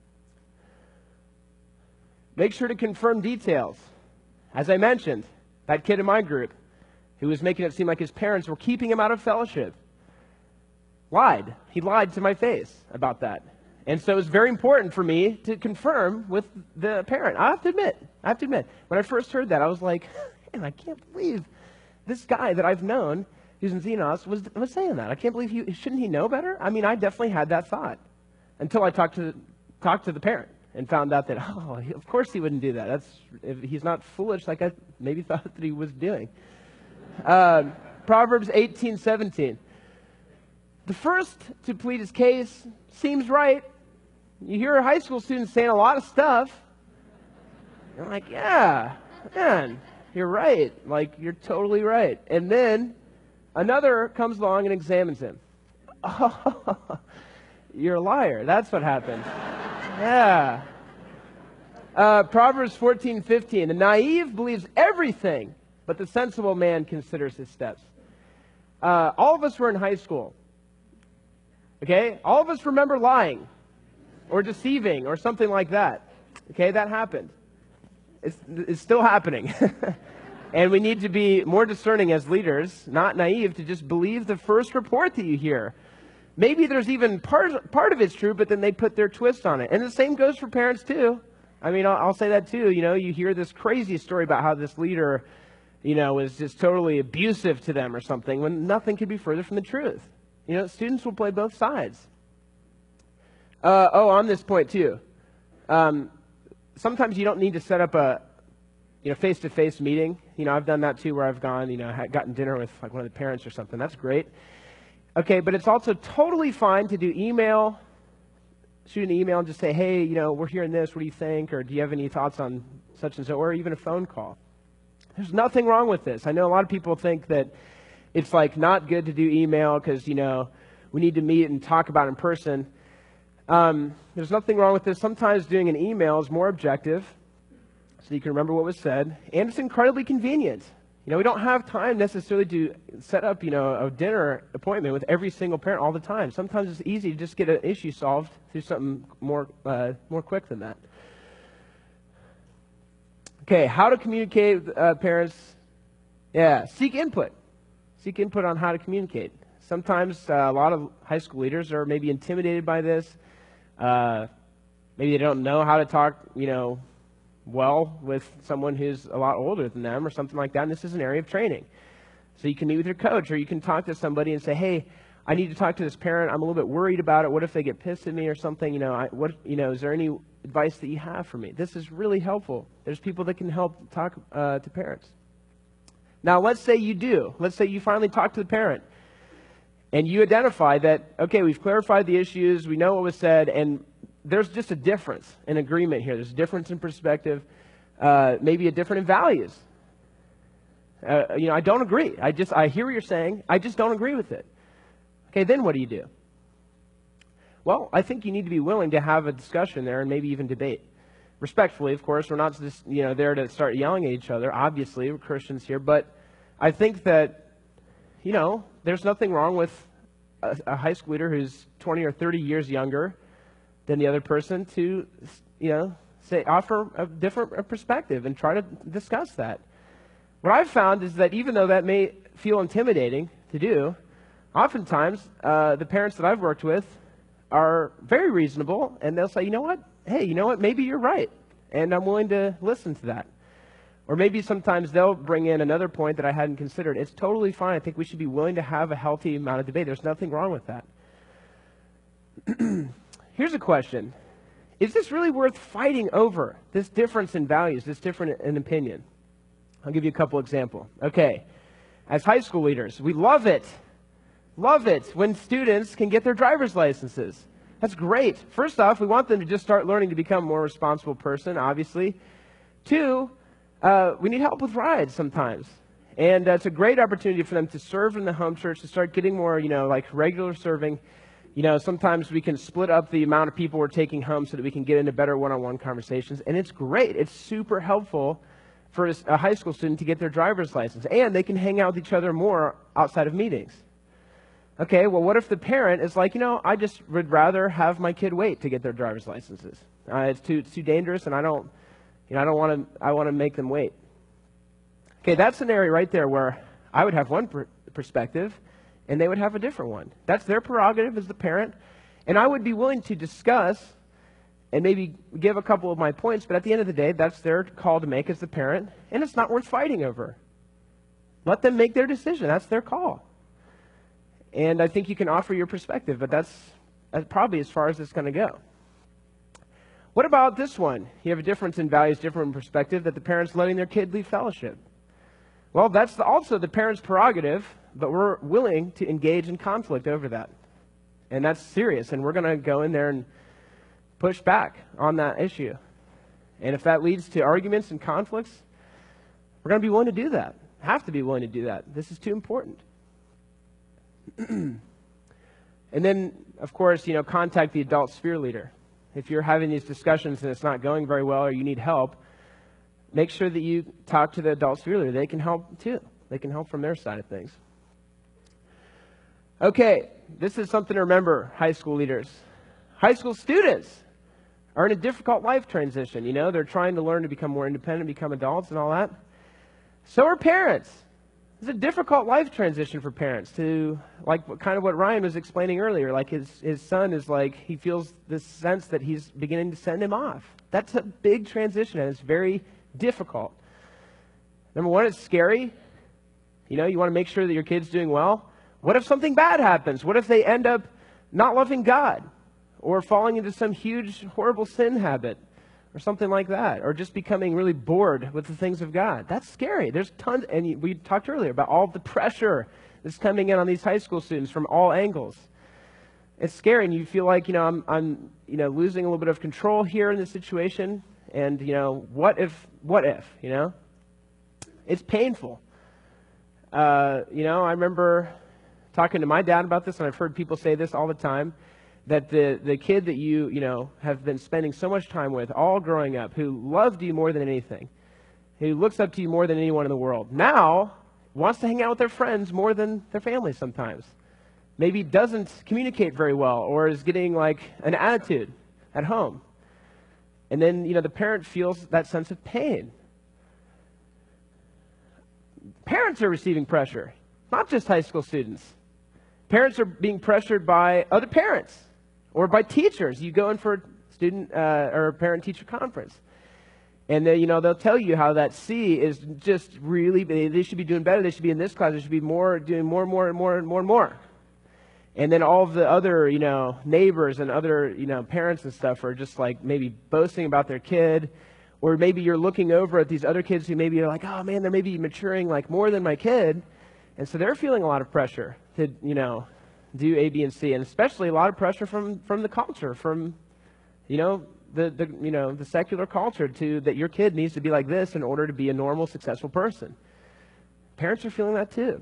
Make sure to confirm details. As I mentioned, that kid in my group who was making it seem like his parents were keeping him out of fellowship lied. He lied to my face about that. And so it was very important for me to confirm with the parent. I have to admit, I have to admit, when I first heard that, I was like, man, I can't believe this guy that I've known who's in Xenos was, was saying that. I can't believe he, shouldn't he know better? I mean, I definitely had that thought until I talked to, talked to the parent and found out that, oh, he, of course he wouldn't do that. That's, if he's not foolish like I maybe thought that he was doing. Um, Proverbs eighteen seventeen. The first to plead his case seems right. You hear high school students saying a lot of stuff. You're like, yeah, man, you're right. Like, you're totally right. And then another comes along and examines him. Oh, you're a liar. That's what happened. Yeah. Uh, Proverbs fourteen fifteen. The naive believes everything, but the sensible man considers his steps. Uh, all of us were in high school. Okay? All of us remember lying or deceiving or something like that. Okay? That happened. It's, it's still happening. And we need to be more discerning as leaders, not naive, to just believe the first report that you hear. Maybe there's even part, part of it's true, but then they put their twist on it. And the same goes for parents too. I mean, I'll, I'll say that too. You know, you hear this crazy story about how this leader, you know, was just totally abusive to them or something, when nothing could be further from the truth. You know, students will play both sides. Uh, oh, on this point too. Um, sometimes you don't need to set up a, you know, face-to-face meeting. You know, I've done that too, where I've gone, you know, had gotten dinner with like one of the parents or something. That's great. Okay, but it's also totally fine to do email, shoot an email and just say, hey, you know, we're hearing this. What do you think? Or do you have any thoughts on such and so? Or even a phone call. There's nothing wrong with this. I know a lot of people think that it's like not good to do email because, you know, we need to meet and talk about it in person. Um, there's nothing wrong with this. Sometimes doing an email is more objective, so you can remember what was said, and it's incredibly convenient. You know, we don't have time necessarily to set up, you know, a dinner appointment with every single parent all the time. Sometimes it's easy to just get an issue solved through something more, uh, more quick than that. Okay, how to communicate with uh, parents Yeah, seek input. Seek input on how to communicate. Sometimes uh, a lot of high school leaders are maybe intimidated by this. Uh, maybe they don't know how to talk, you know, well with someone who's a lot older than them or something like that. And this is an area of training. So you can meet with your coach, or you can talk to somebody and say, hey, I need to talk to this parent. I'm a little bit worried about it. What if they get pissed at me or something? You know, I, what, you know, is there any advice that you have for me? This is really helpful. There's people that can help talk uh, to parents. Now, let's say you do. Let's say you finally talk to the parent and you identify that, okay, we've clarified the issues, we know what was said, and there's just a difference in agreement here. There's a difference in perspective, uh, maybe a different in values. Uh, you know, I don't agree. I just, I hear what you're saying. I just don't agree with it. Okay, then what do you do? Well, I think you need to be willing to have a discussion there and maybe even debate. Respectfully, of course. We're not just, you know, there to start yelling at each other. Obviously, we're Christians here. But I think that, you know, there's nothing wrong with a, a high school leader who's twenty or thirty years younger than the other person to, you know, say, offer a different perspective and try to discuss that. What I've found is that even though that may feel intimidating to do, oftentimes uh, the parents that I've worked with are very reasonable, and they'll say, you know what? Hey, you know what? Maybe you're right, and I'm willing to listen to that. Or maybe sometimes they'll bring in another point that I hadn't considered. It's totally fine. I think we should be willing to have a healthy amount of debate. There's nothing wrong with that. Here's a question. Is this really worth fighting over, this difference in values, this difference in opinion? I'll give you a couple examples. Okay, as high school leaders, we love it. Love it when students can get their driver's licenses. That's great. First off, we want them to just start learning to become a more responsible person, obviously. Two, uh, we need help with rides sometimes. And uh, it's a great opportunity for them to serve in the home church, to start getting more, you know, like regular serving. You know, sometimes we can split up the amount of people we're taking home so that we can get into better one-on-one conversations. And it's great. It's super helpful for a, a high school student to get their driver's license. And they can hang out with each other more outside of meetings. Okay, well, what if the parent is like, you know, I just would rather have my kid wait to get their driver's licenses. Uh, it's too it's too dangerous, and I don't, you know, I don't want to. I want to make them wait. Okay, that's an area right there where I would have one per perspective, and they would have a different one. That's their prerogative as the parent, and I would be willing to discuss and maybe give a couple of my points. But at the end of the day, that's their call to make as the parent, and it's not worth fighting over. Let them make their decision. That's their call. And I think you can offer your perspective, but that's, that's probably as far as it's going to go. What about this one? You have a difference in values, different in perspective, that the parent's letting their kid leave fellowship. Well, that's the, also the parent's prerogative, but we're willing to engage in conflict over that. And that's serious, and we're going to go in there and push back on that issue. And if that leads to arguments and conflicts, we're going to be willing to do that. Have to be willing to do that. This is too important. And then, of course, you know, contact the adult sphere leader. If you're having these discussions and it's not going very well or you need help, make sure that you talk to the adult sphere leader. They can help too. They can help from their side of things. Okay, this is something to remember, high school leaders. High school students are in a difficult life transition. You know, they're trying to learn to become more independent, become adults and all that. So are parents. It's a difficult life transition for parents to, like kind of what Ryan was explaining earlier, like his, his son is like, he feels this sense that he's beginning to send him off. That's a big transition, and it's very difficult. Number one, it's scary. You know, you want to make sure that your kid's doing well. What if something bad happens? What if they end up not loving God or falling into some huge, horrible sin habit? Or something like that, or just becoming really bored with the things of God. That's scary. There's tons, and we talked earlier about all the pressure that's coming in on these high school students from all angles. It's scary, and you feel like, you know, I'm, I'm, you know, losing a little bit of control here in this situation, and, you know, what if, what if, you know? It's painful. Uh, you know, I remember talking to my dad about this, and I've heard people say this all the time, that the, the kid that you, you know, have been spending so much time with, all growing up, who loved you more than anything, who looks up to you more than anyone in the world, now wants to hang out with their friends more than their family sometimes. Maybe doesn't communicate very well, or is getting like an attitude at home. And then, you know, the parent feels that sense of pain. parents are receiving pressure, not just high school students. Parents are being pressured by other parents or by teachers. You go in for a student uh, or a parent-teacher conference, and they, you know, they'll tell you how that C is just really, they, they should be doing better. They should be in this class. They should be more doing more and more and more and more and more. And then all of the other, you know, neighbors and other, you know, parents and stuff are just like maybe boasting about their kid. Or maybe you're looking over at these other kids who maybe are like, oh man, they're maybe maturing like more than my kid. And so they're feeling a lot of pressure to, you know, do A, B, and C. And especially a lot of pressure from, from the culture, from, you know, the, the, you know, the secular culture to that your kid needs to be like this in order to be a normal, successful person. Parents are feeling that too.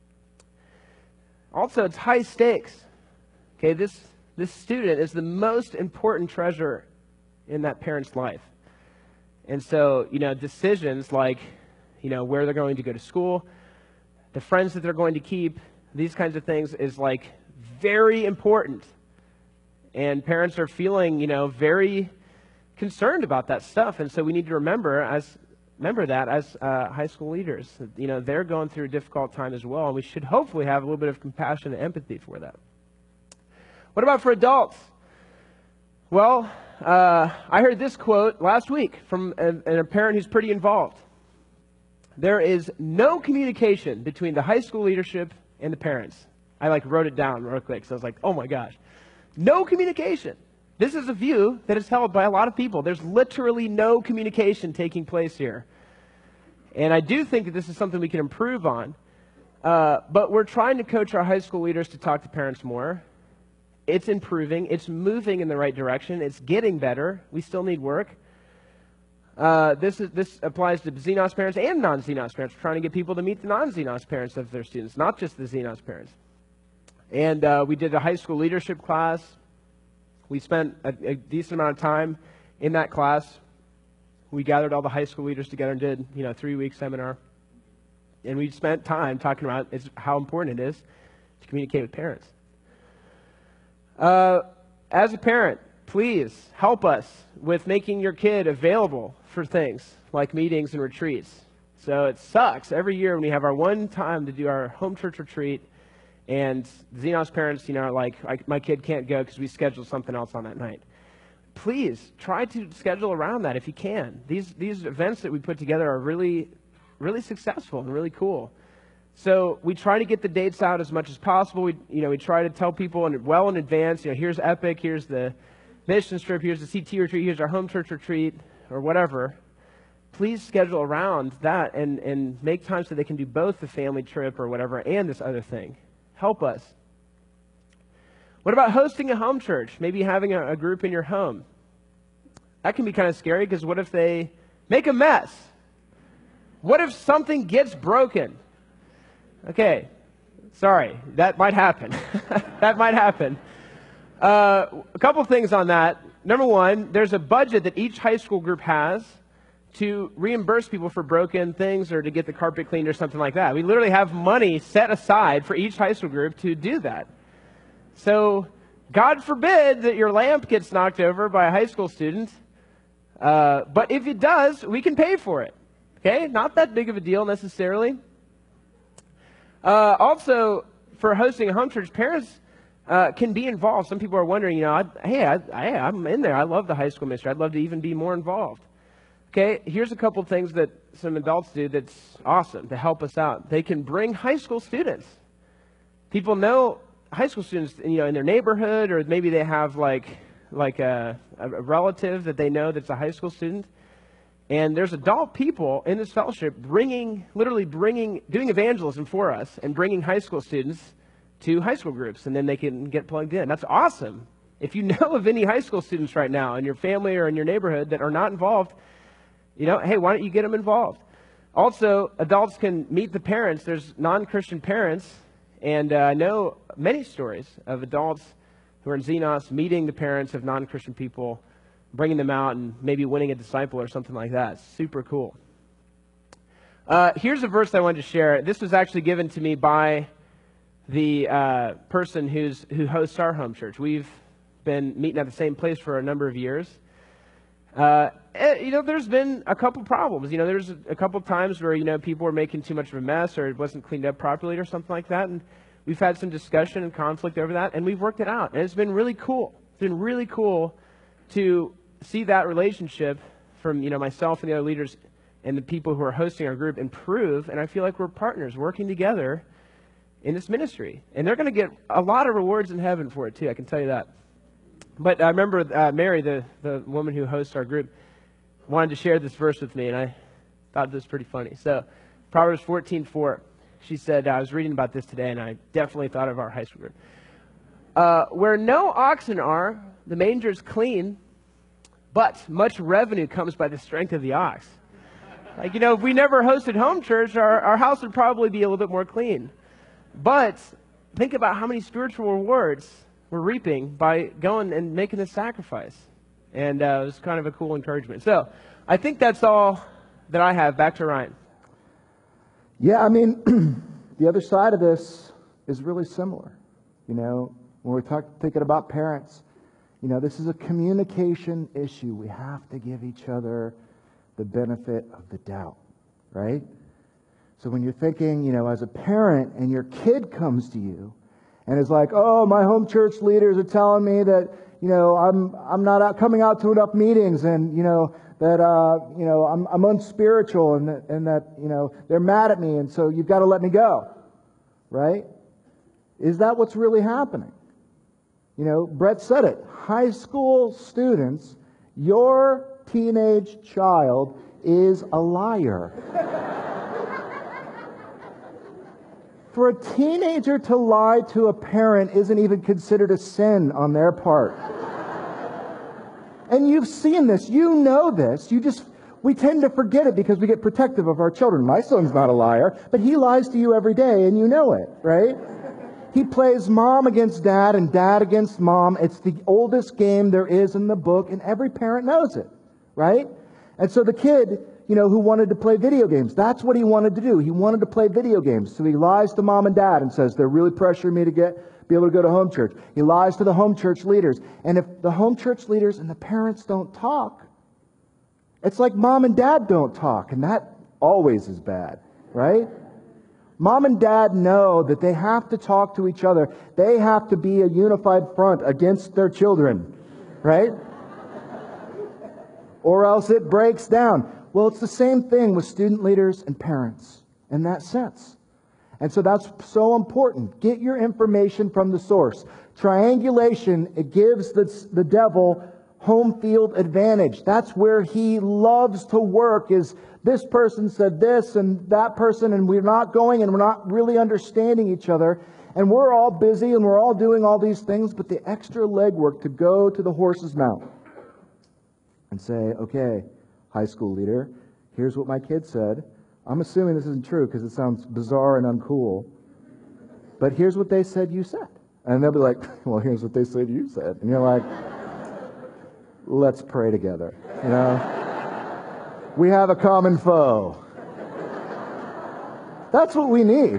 Also, it's high stakes. Okay, this, this student is the most important treasure in that parent's life. And so, you know, decisions like, you know, where they're going to go to school, the friends that they're going to keep, these kinds of things is like very important. And parents are feeling, you know, very concerned about that stuff. And so we need to remember as remember that as uh, high school leaders. You know, they're going through a difficult time as well. And we should hopefully have a little bit of compassion and empathy for that. What about for adults? Well, uh, I heard this quote last week from a, a parent who's pretty involved. There is no communication between the high school leadership and the parents. I like wrote it down real quick, so I was like, oh my gosh. No communication. This is a view that is held by a lot of people. There's literally no communication taking place here. And I do think that this is something we can improve on. Uh, but we're trying to coach our high school leaders to talk to parents more. It's improving. It's moving in the right direction. It's getting better. We still need work. Uh, this is this applies to Xenos parents and non-Xenos parents. We're trying to get people to meet the non-Xenos parents of their students, not just the Xenos parents. And uh, we did a high school leadership class. We spent a, a decent amount of time in that class. We gathered all the high school leaders together and did, you know, a three-week seminar. And we spent time talking about it's, how important it is to communicate with parents. Uh, as a parent, please help us with making your kid available for things like meetings and retreats. So it sucks every year when we have our one time to do our home church retreat, and Xenos parents, you know, are like, I, my kid can't go because we scheduled something else on that night. Please try to schedule around that if you can. These these events that we put together are really, really successful and really cool. So we try to get the dates out as much as possible. We, you know, we try to tell people in, well in advance, you know, here's Epic, here's the mission trip, here's the C T retreat, here's our home church retreat, or whatever. Please schedule around that and, and make time so they can do both the family trip or whatever and this other thing. Help us. What about hosting a home church? Maybe having a, a group in your home. That can be kind of scary because what if they make a mess? What if something gets broken? Okay, sorry, that might happen. That might happen. Uh, a couple things on that. Number one, there's a budget that each high school group has to reimburse people for broken things or to get the carpet cleaned or something like that. We literally have money set aside for each high school group to do that. So, God forbid that your lamp gets knocked over by a high school student. Uh, but if it does, we can pay for it. Okay? Not that big of a deal necessarily. Uh, also, for hosting a home church, parents uh, can be involved. Some people are wondering, you know, I, hey, I, I, I'm in there. I love the high school ministry. I'd love to even be more involved. Okay, here's a couple things that some adults do that's awesome to help us out. They can bring high school students. People know high school students, you know, in their neighborhood, or maybe they have like like a, a relative that they know that's a high school student. And there's adult people in this fellowship bringing, literally bringing, doing evangelism for us and bringing high school students to high school groups, and then they can get plugged in. That's awesome. If you know of any high school students right now in your family or in your neighborhood that are not involved, you know, hey, why don't you get them involved? Also, adults can meet the parents. There's non-Christian parents, and uh, I know many stories of adults who are in Xenos meeting the parents of non-Christian people, bringing them out and maybe winning a disciple or something like that. It's super cool. Uh, here's a verse I wanted to share. This was actually given to me by the uh, person who's who hosts our home church. We've been meeting at the same place for a number of years. Uh, eh, you know, there's been a couple problems. You know, there's a, a couple times where, you know, people were making too much of a mess or it wasn't cleaned up properly or something like that. And we've had some discussion and conflict over that, and we've worked it out. And it's been really cool. It's been really cool to see that relationship from, you know, myself and the other leaders and the people who are hosting our group improve. And I feel like we're partners working together in this ministry. And they're going to get a lot of rewards in heaven for it, too. I can tell you that. But I remember uh, Mary, the, the woman who hosts our group, wanted to share this verse with me, and I thought this was pretty funny. So, Proverbs fourteen four, she said, I was reading about this today, and I definitely thought of our high school group. Uh, Where no oxen are, the manger is clean, but much revenue comes by the strength of the ox. Like, you know, if we never hosted home church, our, our house would probably be a little bit more clean. But think about how many spiritual rewards we're reaping by going and making this sacrifice. And uh, it was kind of a cool encouragement. So I think that's all that I have. Back to Ryan. Yeah, I mean, the other side of this is really similar. You know, when we're talk, thinking about parents, you know, this is a communication issue. We have to give each other the benefit of the doubt, right? So when you're thinking, you know, as a parent and your kid comes to you and is like, oh, my home church leaders are telling me that, you know, I'm I'm not out, coming out to enough meetings, and, you know, that, uh, you know, I'm, I'm unspiritual, and that, and that, you know, they're mad at me, and so you've got to let me go, right? Is that what's really happening? You know, Brett said it. High school students, your teenage child is a liar. For a teenager to lie to a parent isn't even considered a sin on their part. And you've seen this. You know this. You just, we tend to forget it because we get protective of our children. My son's not a liar, but he lies to you every day and you know it, right? He plays mom against dad and dad against mom. It's the oldest game there is in the book, and every parent knows it, right? And so the kid, you know, who wanted to play video games, that's what he wanted to do. He wanted to play video games. So he lies to mom and dad and says, they're really pressuring me to get be able to go to home church. He lies to the home church leaders. And if the home church leaders and the parents don't talk, it's like mom and dad don't talk. And that always is bad, right? Mom and dad know that they have to talk to each other. They have to be a unified front against their children, right? Or else it breaks down. Well, it's the same thing with student leaders and parents in that sense. And so that's so important. Get your information from the source. Triangulation, it gives the, the devil home field advantage. That's where he loves to work, is this person said this and that person, and we're not going and we're not really understanding each other. And we're all busy and we're all doing all these things, but the extra legwork to go to the horse's mouth and say, okay, high school leader, here's what my kid said. I'm assuming this isn't true because it sounds bizarre and uncool. But here's what they said you said. And they'll be like, well, here's what they said you said. And you're like, let's pray together. You know? We have a common foe. That's what we need.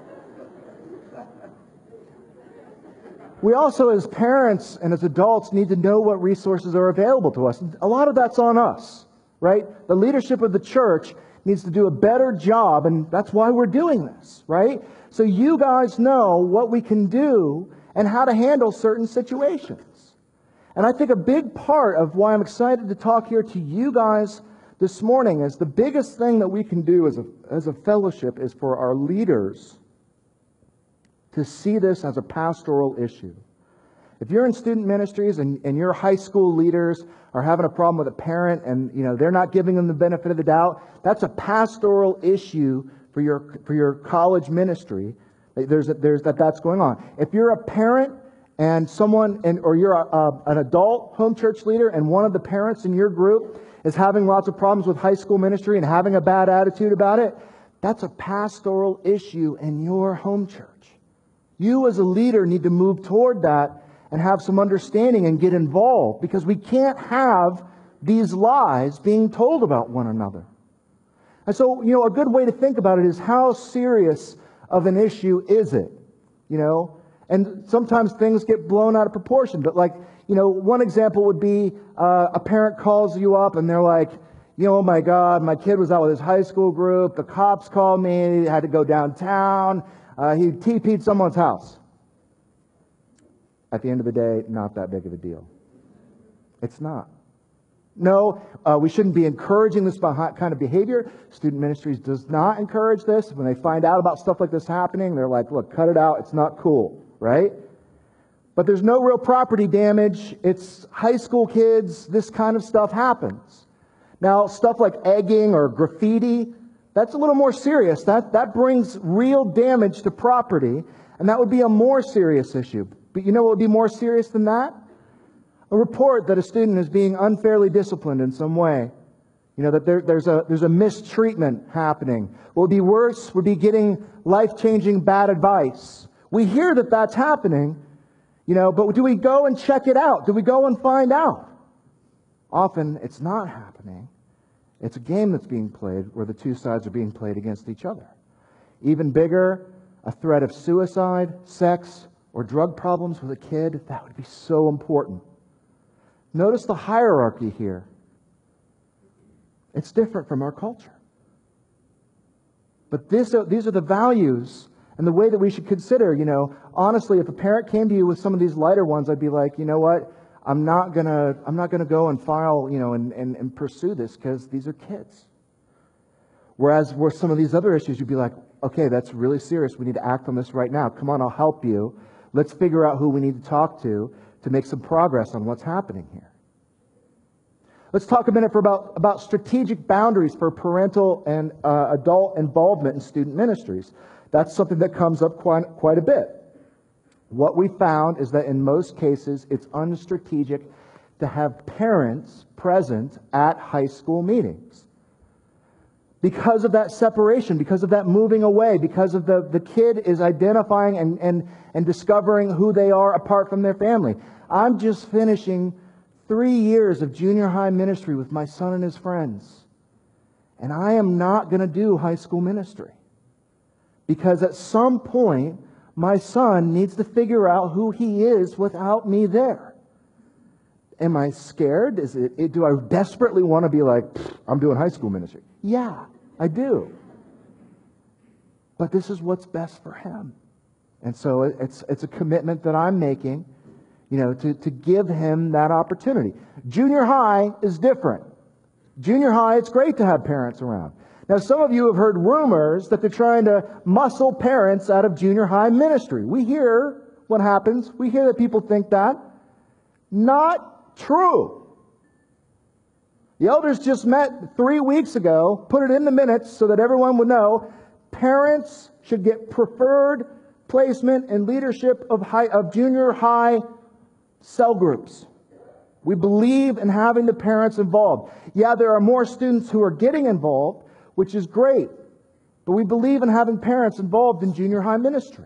We also, as parents and as adults, need to know what resources are available to us. A lot of that's on us, right? The leadership of the church needs to do a better job, and that's why we're doing this, right? So you guys know what we can do and how to handle certain situations. And I think a big part of why I'm excited to talk here to you guys this morning is the biggest thing that we can do as a, as a fellowship is for our leaders to see this as a pastoral issue. If you're in student ministries and, and your high school leaders are having a problem with a parent and, you know, they're not giving them the benefit of the doubt, that's a pastoral issue for your for your college ministry. There's a, there's that that's going on. If you're a parent and someone and or you're a, a, an adult home church leader and one of the parents in your group is having lots of problems with high school ministry and having a bad attitude about it, that's a pastoral issue in your home church. You as a leader need to move toward that and have some understanding and get involved, because we can't have these lies being told about one another. And so, you know, a good way to think about it is, how serious of an issue is it? You know, and sometimes things get blown out of proportion, but like, You know, one example would be uh, a parent calls you up and they're like, you know, oh my God, my kid was out with his high school group. The cops called me. He had to go downtown. Uh, he T P'd someone's house. At the end of the day, not that big of a deal. It's not. No, uh, we shouldn't be encouraging this kind of behavior. Student Ministries does not encourage this. When they find out about stuff like this happening, they're like, look, cut it out. It's not cool, right? But there's no real property damage. It's high school kids. This kind of stuff happens. Now, stuff like egging or graffiti, that's a little more serious. That, that brings real damage to property, and that would be a more serious issue. But you know what would be more serious than that? A report that a student is being unfairly disciplined in some way. You know, that there, there's a there's a mistreatment happening. What would be worse would be getting life-changing bad advice. We hear that that's happening, you know, but do we go and check it out? Do we go and find out? Often it's not happening. It's a game that's being played where the two sides are being played against each other. Even bigger, a threat of suicide, sex, or drug problems with a kid, that would be so important. Notice the hierarchy here. It's different from our culture. But this, these are the values and the way that we should consider, you know, honestly, if a parent came to you with some of these lighter ones, I'd be like, you know what, I'm not gonna, I'm not gonna go and file, you know, and, and, and pursue this because these are kids. Whereas with some of these other issues, you'd be like, okay, that's really serious. We need to act on this right now. Come on, I'll help you. Let's figure out who we need to talk to to make some progress on what's happening here. Let's talk a minute for about, about strategic boundaries for parental and uh, adult involvement in student ministries. That's something that comes up quite, quite a bit. What we found is that in most cases, it's unstrategic to have parents present at high school meetings. Because of that separation, because of that moving away, because of the, the kid is identifying and, and, and discovering who they are apart from their family. I'm just finishing three years of junior high ministry with my son and his friends. And I am not going to do high school ministry. Because at some point, my son needs to figure out who he is without me there. Am I scared? Is it, it do I desperately want to be like, I'm doing high school ministry? Yeah, I do. But this is what's best for him. And so it's it's a commitment that I'm making, you know, to, to give him that opportunity. Junior high is different. Junior high, it's great to have parents around. Now, some of you have heard rumors that they're trying to muscle parents out of junior high ministry. We hear what happens. We hear that people think that. Not true. The elders just met three weeks ago, put it in the minutes so that everyone would know. Parents should get preferred placement and leadership of, high, of junior high cell groups. We believe in having the parents involved. Yeah, there are more students who are getting involved, which is great. But we believe in having parents involved in junior high ministry.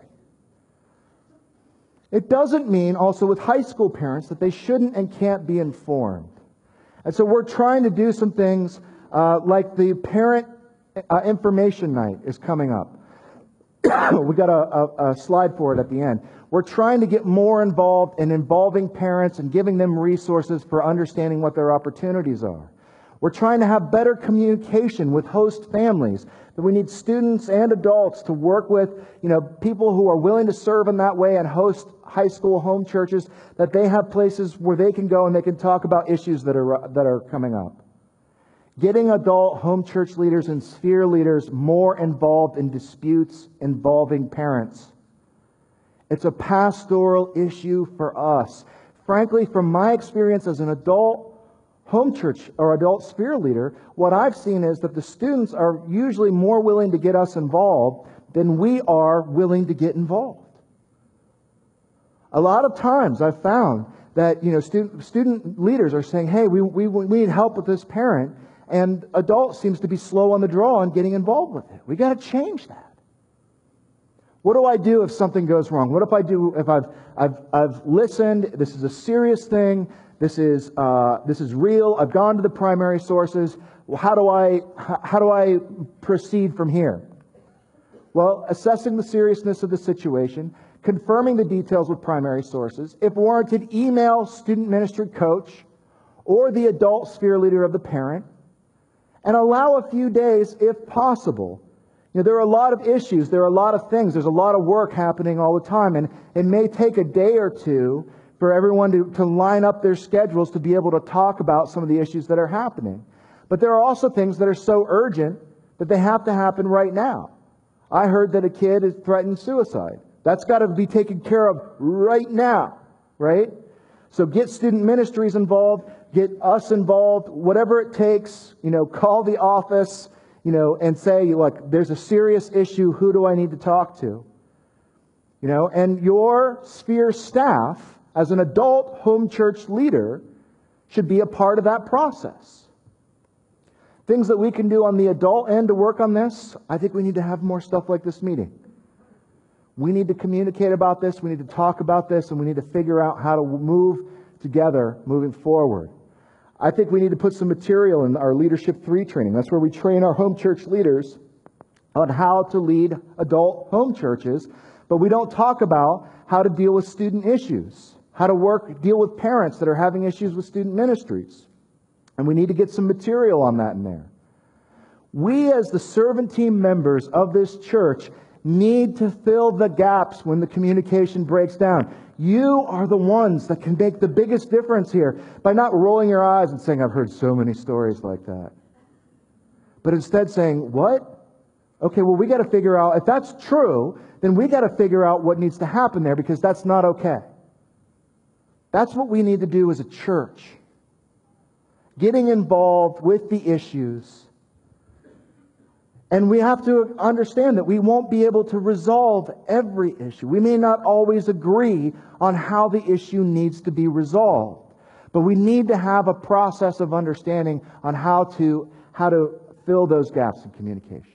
It doesn't mean also with high school parents that they shouldn't and can't be informed. And so we're trying to do some things uh, like the parent uh, information night is coming up. We got a, a, a slide for it at the end. We're trying to get more involved in involving parents and giving them resources for understanding what their opportunities are. We're trying to have better communication with host families. That we need students and adults to work with, you know, people who are willing to serve in that way and host high school home churches, that they have places where they can go and they can talk about issues that are that are coming up. Getting adult home church leaders and sphere leaders more involved in disputes involving parents. It's a pastoral issue for us. Frankly, from my experience as an adult home church or adult sphere leader, what I've seen is that the students are usually more willing to get us involved than we are willing to get involved. A lot of times I've found that, you know, student, student leaders are saying, hey, we, we, we need help with this parent, and adult seems to be slow on the draw on getting involved with it. We got to change that. What do I do if something goes wrong? What if I do if I've I've I've listened? This is a serious thing. This is uh, this is real. I've gone to the primary sources. Well, how do I how do I proceed from here? Well, assessing the seriousness of the situation, confirming the details with primary sources. If warranted, email student ministry coach or the adult sphere leader of the parent, and allow a few days if possible. You know, there are a lot of issues, there are a lot of things, there's a lot of work happening all the time, and it may take a day or two for everyone to, to line up their schedules to be able to talk about some of the issues that are happening. But there are also things that are so urgent that they have to happen right now. I heard that a kid has threatened suicide. That's got to be taken care of right now, right? So get student ministries involved, get us involved, whatever it takes, you know, call the office, you know, and say, look, there's a serious issue, who do I need to talk to? You know, and your sphere staff, as an adult home church leader, should be a part of that process. Things that we can do on the adult end to work on this, I think we need to have more stuff like this meeting. We need to communicate about this, we need to talk about this, and we need to figure out how to move together moving forward. I think we need to put some material in our Leadership three training. That's where we train our home church leaders on how to lead adult home churches, but we don't talk about how to deal with student issues, how to work, deal with parents that are having issues with student ministries. And we need to get some material on that in there. We, as the servant team members of this church, need to fill the gaps when the communication breaks down. You are the ones that can make the biggest difference here by not rolling your eyes and saying, I've heard so many stories like that. But instead saying, what? Okay, well, we got to figure out, if that's true, then we got to figure out what needs to happen there, because that's not okay. That's what we need to do as a church. Getting involved with the issues. And we have to understand that we won't be able to resolve every issue. We may not always agree on how the issue needs to be resolved. But we need to have a process of understanding on how to, how to fill those gaps in communication.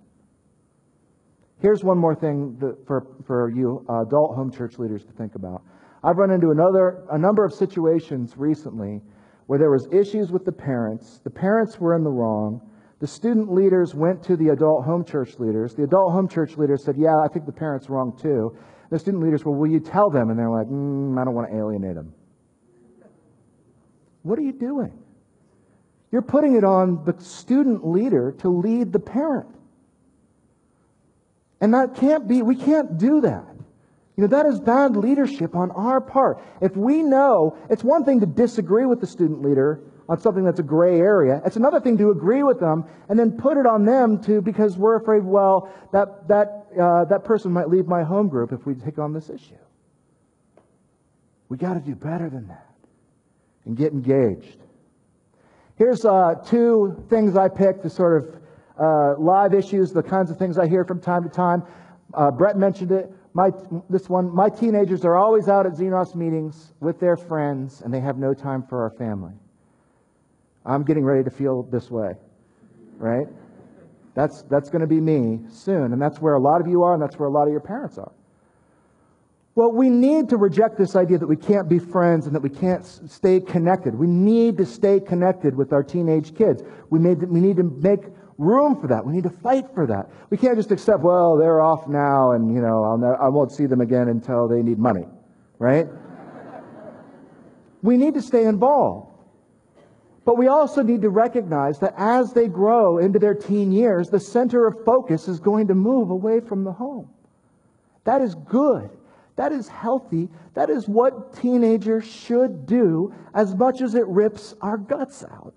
Here's one more thing that for, for you uh, adult home church leaders to think about. I've run into another a number of situations recently where there was issues with the parents. The parents were in the wrong. The student leaders went to the adult home church leaders. The adult home church leaders said, yeah, I think the parents are wrong too. The student leaders, well, will you tell them? And they're like, mm, I don't want to alienate them. What are you doing? You're putting it on the student leader to lead the parent. And that can't be, we can't do that. You know, that is bad leadership on our part. If we know, it's one thing to disagree with the student leader on something that's a gray area. It's another thing to agree with them and then put it on them to, because we're afraid, well, that that uh, that person might leave my home group if we take on this issue. We got to do better than that and get engaged. Here's uh, two things I picked to sort of uh, live issues, the kinds of things I hear from time to time. Uh, Brett mentioned it. My this one, my teenagers are always out at Xenos meetings with their friends, and they have no time for our family. I'm getting ready to feel this way, right? That's that's going to be me soon, and that's where a lot of you are, and that's where a lot of your parents are. Well, we need to reject this idea that we can't be friends and that we can't stay connected. We need to stay connected with our teenage kids. We made we need to make room for that. We need to fight for that. We can't just accept, well, they're off now, and you know, I'll ne- I won't see them again until they need money, right? We need to stay involved. But we also need to recognize that as they grow into their teen years, the center of focus is going to move away from the home. That is good. That is healthy. That is what teenagers should do, as much as it rips our guts out.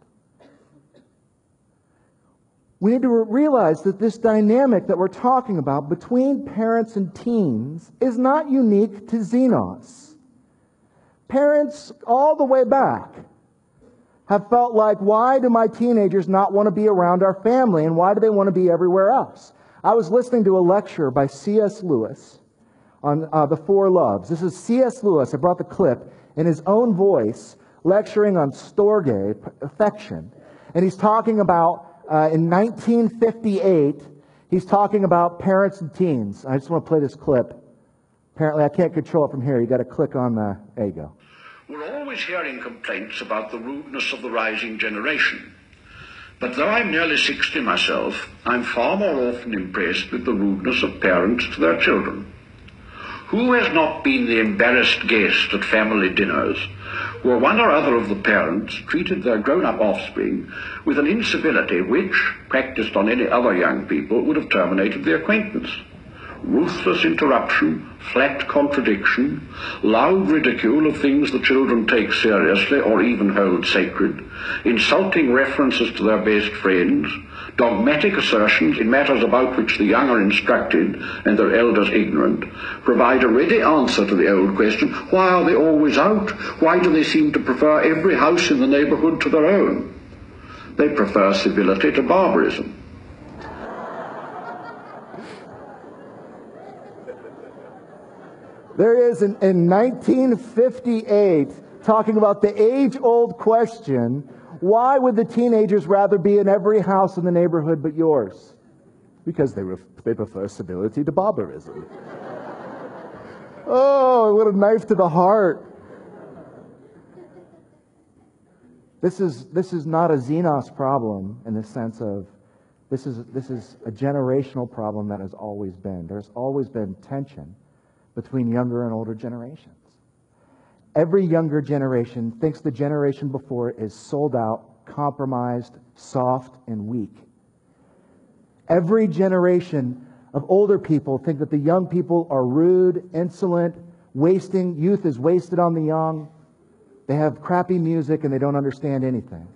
We need to realize that this dynamic that we're talking about between parents and teens is not unique to Xenos. Parents all the way back have felt like, why do my teenagers not want to be around our family, and why do they want to be everywhere else? I was listening to a lecture by C S Lewis on uh, the Four Loves. This is C S Lewis. I brought the clip in his own voice, lecturing on storge, affection. And he's talking about, uh, in nineteen fifty-eight, he's talking about parents and teens. I just want to play this clip. Apparently, I can't control it from here. You got to click on the, there you go. We're always hearing complaints about the rudeness of the rising generation. But though I'm nearly sixty myself, I'm far more often impressed with the rudeness of parents to their children, Who has not been the embarrassed guest at family dinners where one or other of the parents treated their grown-up offspring with an incivility which, practiced on any other young people, would have terminated the acquaintance? Ruthless interruption, flat contradiction, loud ridicule of things the children take seriously or even hold sacred, insulting references to their best friends, dogmatic assertions in matters about which the young are instructed and their elders ignorant, provide a ready answer to the old question, why are they always out? Why do they seem to prefer every house in the neighborhood to their own? They prefer civility to barbarism. There is in, in nineteen fifty-eight, talking about the age-old question, why would the teenagers rather be in every house in the neighborhood but yours? Because they, ref, they prefer civility to barbarism. Oh, what a knife to the heart. This is, this is not a Xenos problem in the sense of this is, this is a generational problem that has always been. There's always been tension between younger and older generations. Every younger generation thinks the generation before it is sold out, compromised, soft, and weak. Every generation of older people think that the young people are rude, insolent, wasting. Youth is wasted on the young. They have crappy music and they don't understand anything.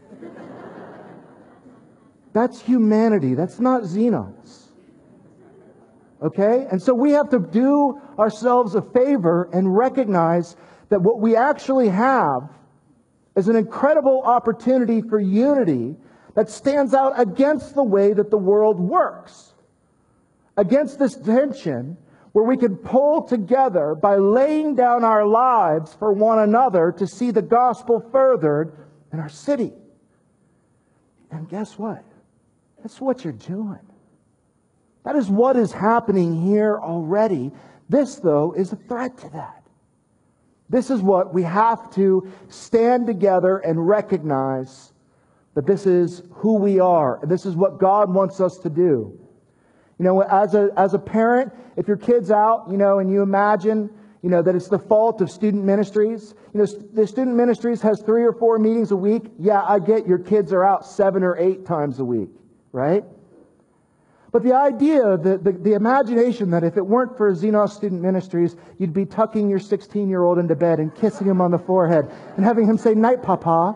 That's humanity. That's not Xenos. Okay? And so we have to do ourselves a favor and recognize that what we actually have is an incredible opportunity for unity that stands out against the way that the world works. Against this tension where we can pull together by laying down our lives for one another to see the gospel furthered in our city. And guess what? That's what you're doing. That is what is happening here already. This, though, is a threat to that. This is what we have to stand together and recognize that this is who we are. This is what God wants us to do. You know, as a, as a parent, if your kid's out, you know, and you imagine, you know, that it's the fault of student ministries. You know, the student ministries has three or four meetings a week. Yeah, I get your kids are out seven or eight times a week, right? But the idea, the, the, the imagination that if it weren't for Xenos Student Ministries, you'd be tucking your sixteen-year-old into bed and kissing him on the forehead and having him say, "Night, Papa,"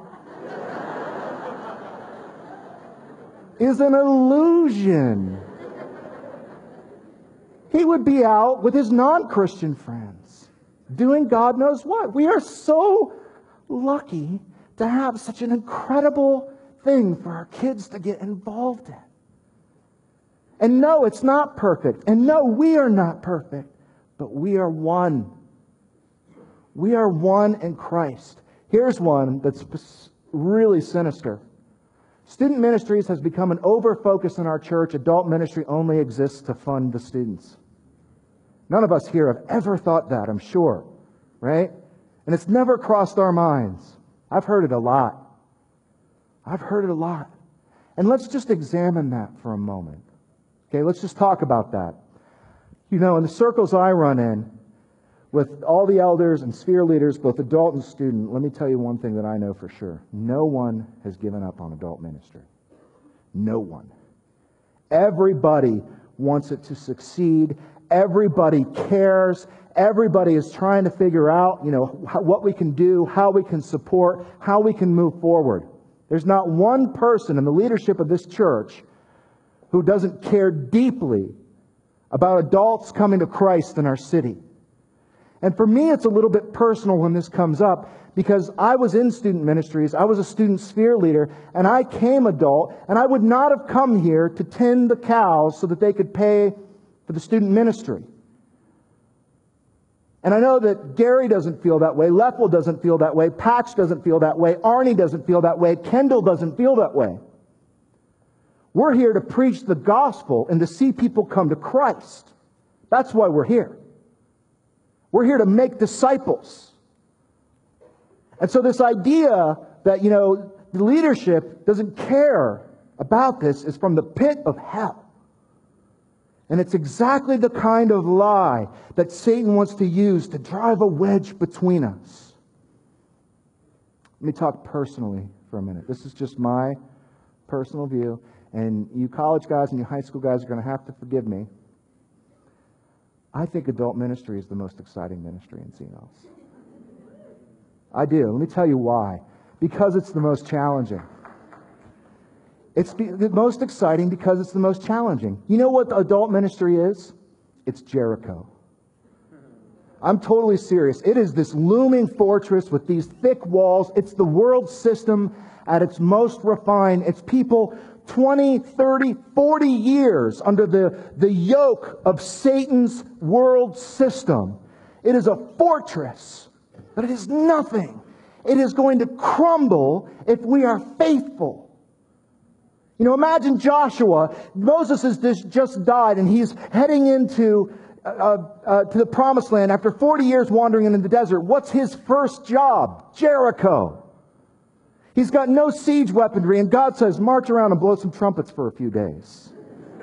is an illusion. He would be out with his non-Christian friends, doing God knows what. We are so lucky to have such an incredible thing for our kids to get involved in. And no, it's not perfect. And no, we are not perfect. But we are one. We are one in Christ. Here's one that's really sinister. Student ministries has become an over-focus in our church. Adult ministry only exists to fund the students. None of us here have ever thought that, I'm sure. Right? And it's never crossed our minds. I've heard it a lot. I've heard it a lot. And let's just examine that for a moment. Okay, let's just talk about that. You know, in the circles I run in, with all the elders and sphere leaders, both adult and student, let me tell you one thing that I know for sure. No one has given up on adult ministry. No one. Everybody wants it to succeed. Everybody cares. Everybody is trying to figure out, you know, what we can do, how we can support, how we can move forward. There's not one person in the leadership of this church who doesn't care deeply about adults coming to Christ in our city. And for me, it's a little bit personal when this comes up because I was in student ministries, I was a student sphere leader, and I came adult, and I would not have come here to tend the cows so that they could pay for the student ministry. And I know that Gary doesn't feel that way, Leffel doesn't feel that way, Patch doesn't feel that way, Arnie doesn't feel that way, Kendall doesn't feel that way. We're here to preach the gospel and to see people come to Christ. That's why we're here. We're here to make disciples. And so this idea that, you know, the leadership doesn't care about this is from the pit of hell. And it's exactly the kind of lie that Satan wants to use to drive a wedge between us. Let me talk personally for a minute. This is just my personal view. And you college guys and you high school guys are going to have to forgive me. I think adult ministry is the most exciting ministry in Xenos. I do. Let me tell you why. Because it's the most challenging. It's the most exciting because it's the most challenging. You know what the adult ministry is? It's Jericho. I'm totally serious. It is this looming fortress with these thick walls. It's the world system at its most refined. It's people twenty, thirty, forty years under the, the yoke of Satan's world system. It is a fortress, but it is nothing. It is going to crumble if we are faithful. You know, imagine Joshua. Moses has just, just died, and he's heading into uh, uh, to the promised land after forty years wandering in the desert. What's his first job? Jericho. He's got no siege weaponry, and God says, march around and blow some trumpets for a few days.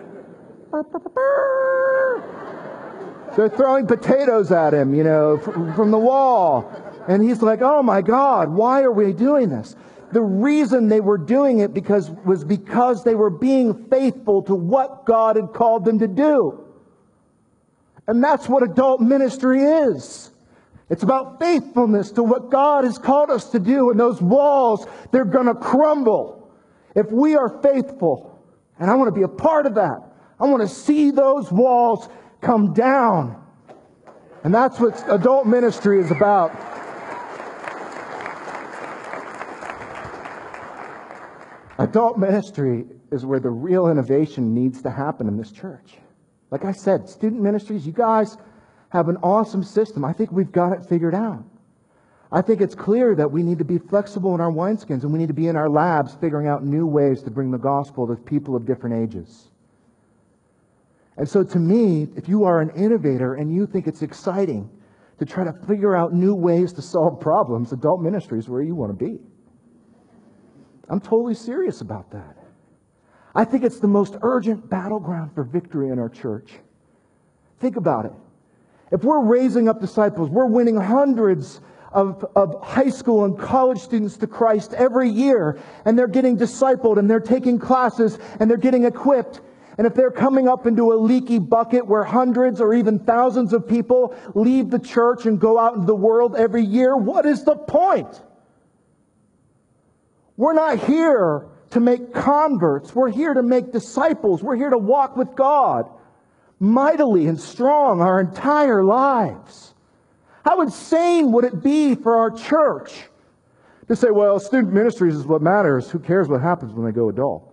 They're throwing potatoes at him, you know, from the wall. And he's like, oh my God, why are we doing this? The reason they were doing it because was because they were being faithful to what God had called them to do. And that's what adult ministry is. It's about faithfulness to what God has called us to do. And those walls, they're going to crumble if we are faithful. And I want to be a part of that. I want to see those walls come down. And that's what adult ministry is about. Adult ministry is where the real innovation needs to happen in this church. Like I said, student ministries, you guys have an awesome system. I think we've got it figured out. I think it's clear that we need to be flexible in our wineskins and we need to be in our labs figuring out new ways to bring the gospel to people of different ages. And so to me, if you are an innovator and you think it's exciting to try to figure out new ways to solve problems, adult ministry is where you want to be. I'm totally serious about that. I think it's the most urgent battleground for victory in our church. Think about it. If we're raising up disciples, we're winning hundreds of, of high school and college students to Christ every year, and they're getting discipled, and they're taking classes, and they're getting equipped. And if they're coming up into a leaky bucket where hundreds or even thousands of people leave the church and go out into the world every year, what is the point? We're not here to make converts. We're here to make disciples. We're here to walk with God mightily and strong our entire lives. How insane would it be for our church to say, well, student ministries is what matters. Who cares what happens when they go adult?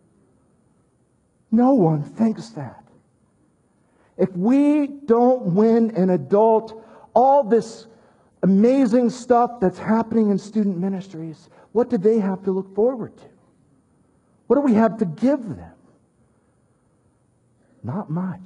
No one thinks that. If we don't win an adult, all this amazing stuff that's happening in student ministries, what do they have to look forward to? What do we have to give them? Not much.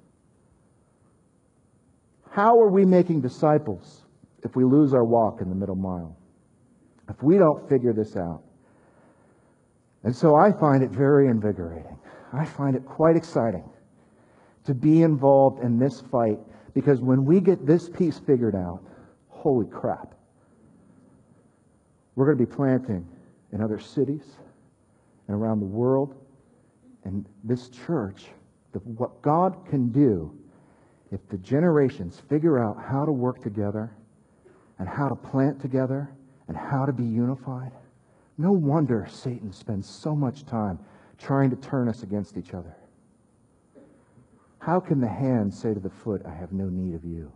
How are we making disciples if we lose our walk in the middle mile? If we don't figure this out? And so I find it very invigorating. I find it quite exciting to be involved in this fight, because when we get this piece figured out, holy crap, we're going to be planting in other cities and around the world. And this church, the, what God can do if the generations figure out how to work together and how to plant together and how to be unified. No wonder Satan spends so much time trying to turn us against each other. How can the hand say to the foot, I have no need of you?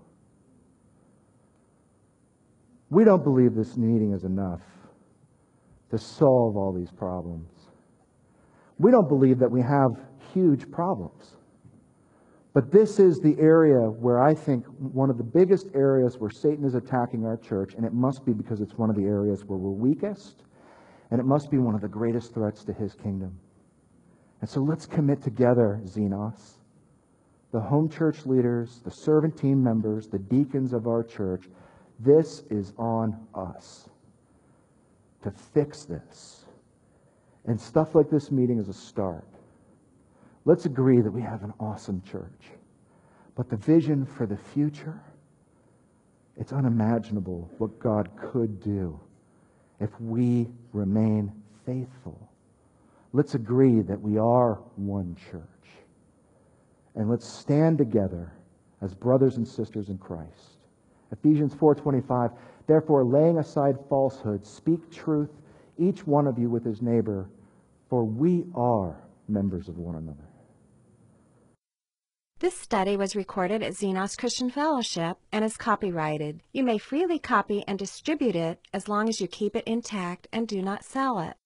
We don't believe this meeting is enough to solve all these problems. We don't believe that we have huge problems. But this is the area where I think one of the biggest areas where Satan is attacking our church, and it must be because it's one of the areas where we're weakest, and it must be one of the greatest threats to his kingdom. And so let's commit together, Xenos, the home church leaders, the servant team members, the deacons of our church. This is on us to fix this. And stuff like this meeting is a start. Let's agree that we have an awesome church. But the vision for the future, it's unimaginable what God could do if we remain faithful. Let's agree that we are one church. And let's stand together as brothers and sisters in Christ. Ephesians four twenty-five, therefore laying aside falsehood, speak truth, each one of you with his neighbor, for we are members of one another. This study was recorded at Xenos Christian Fellowship and is copyrighted. You may freely copy and distribute it as long as you keep it intact and do not sell it.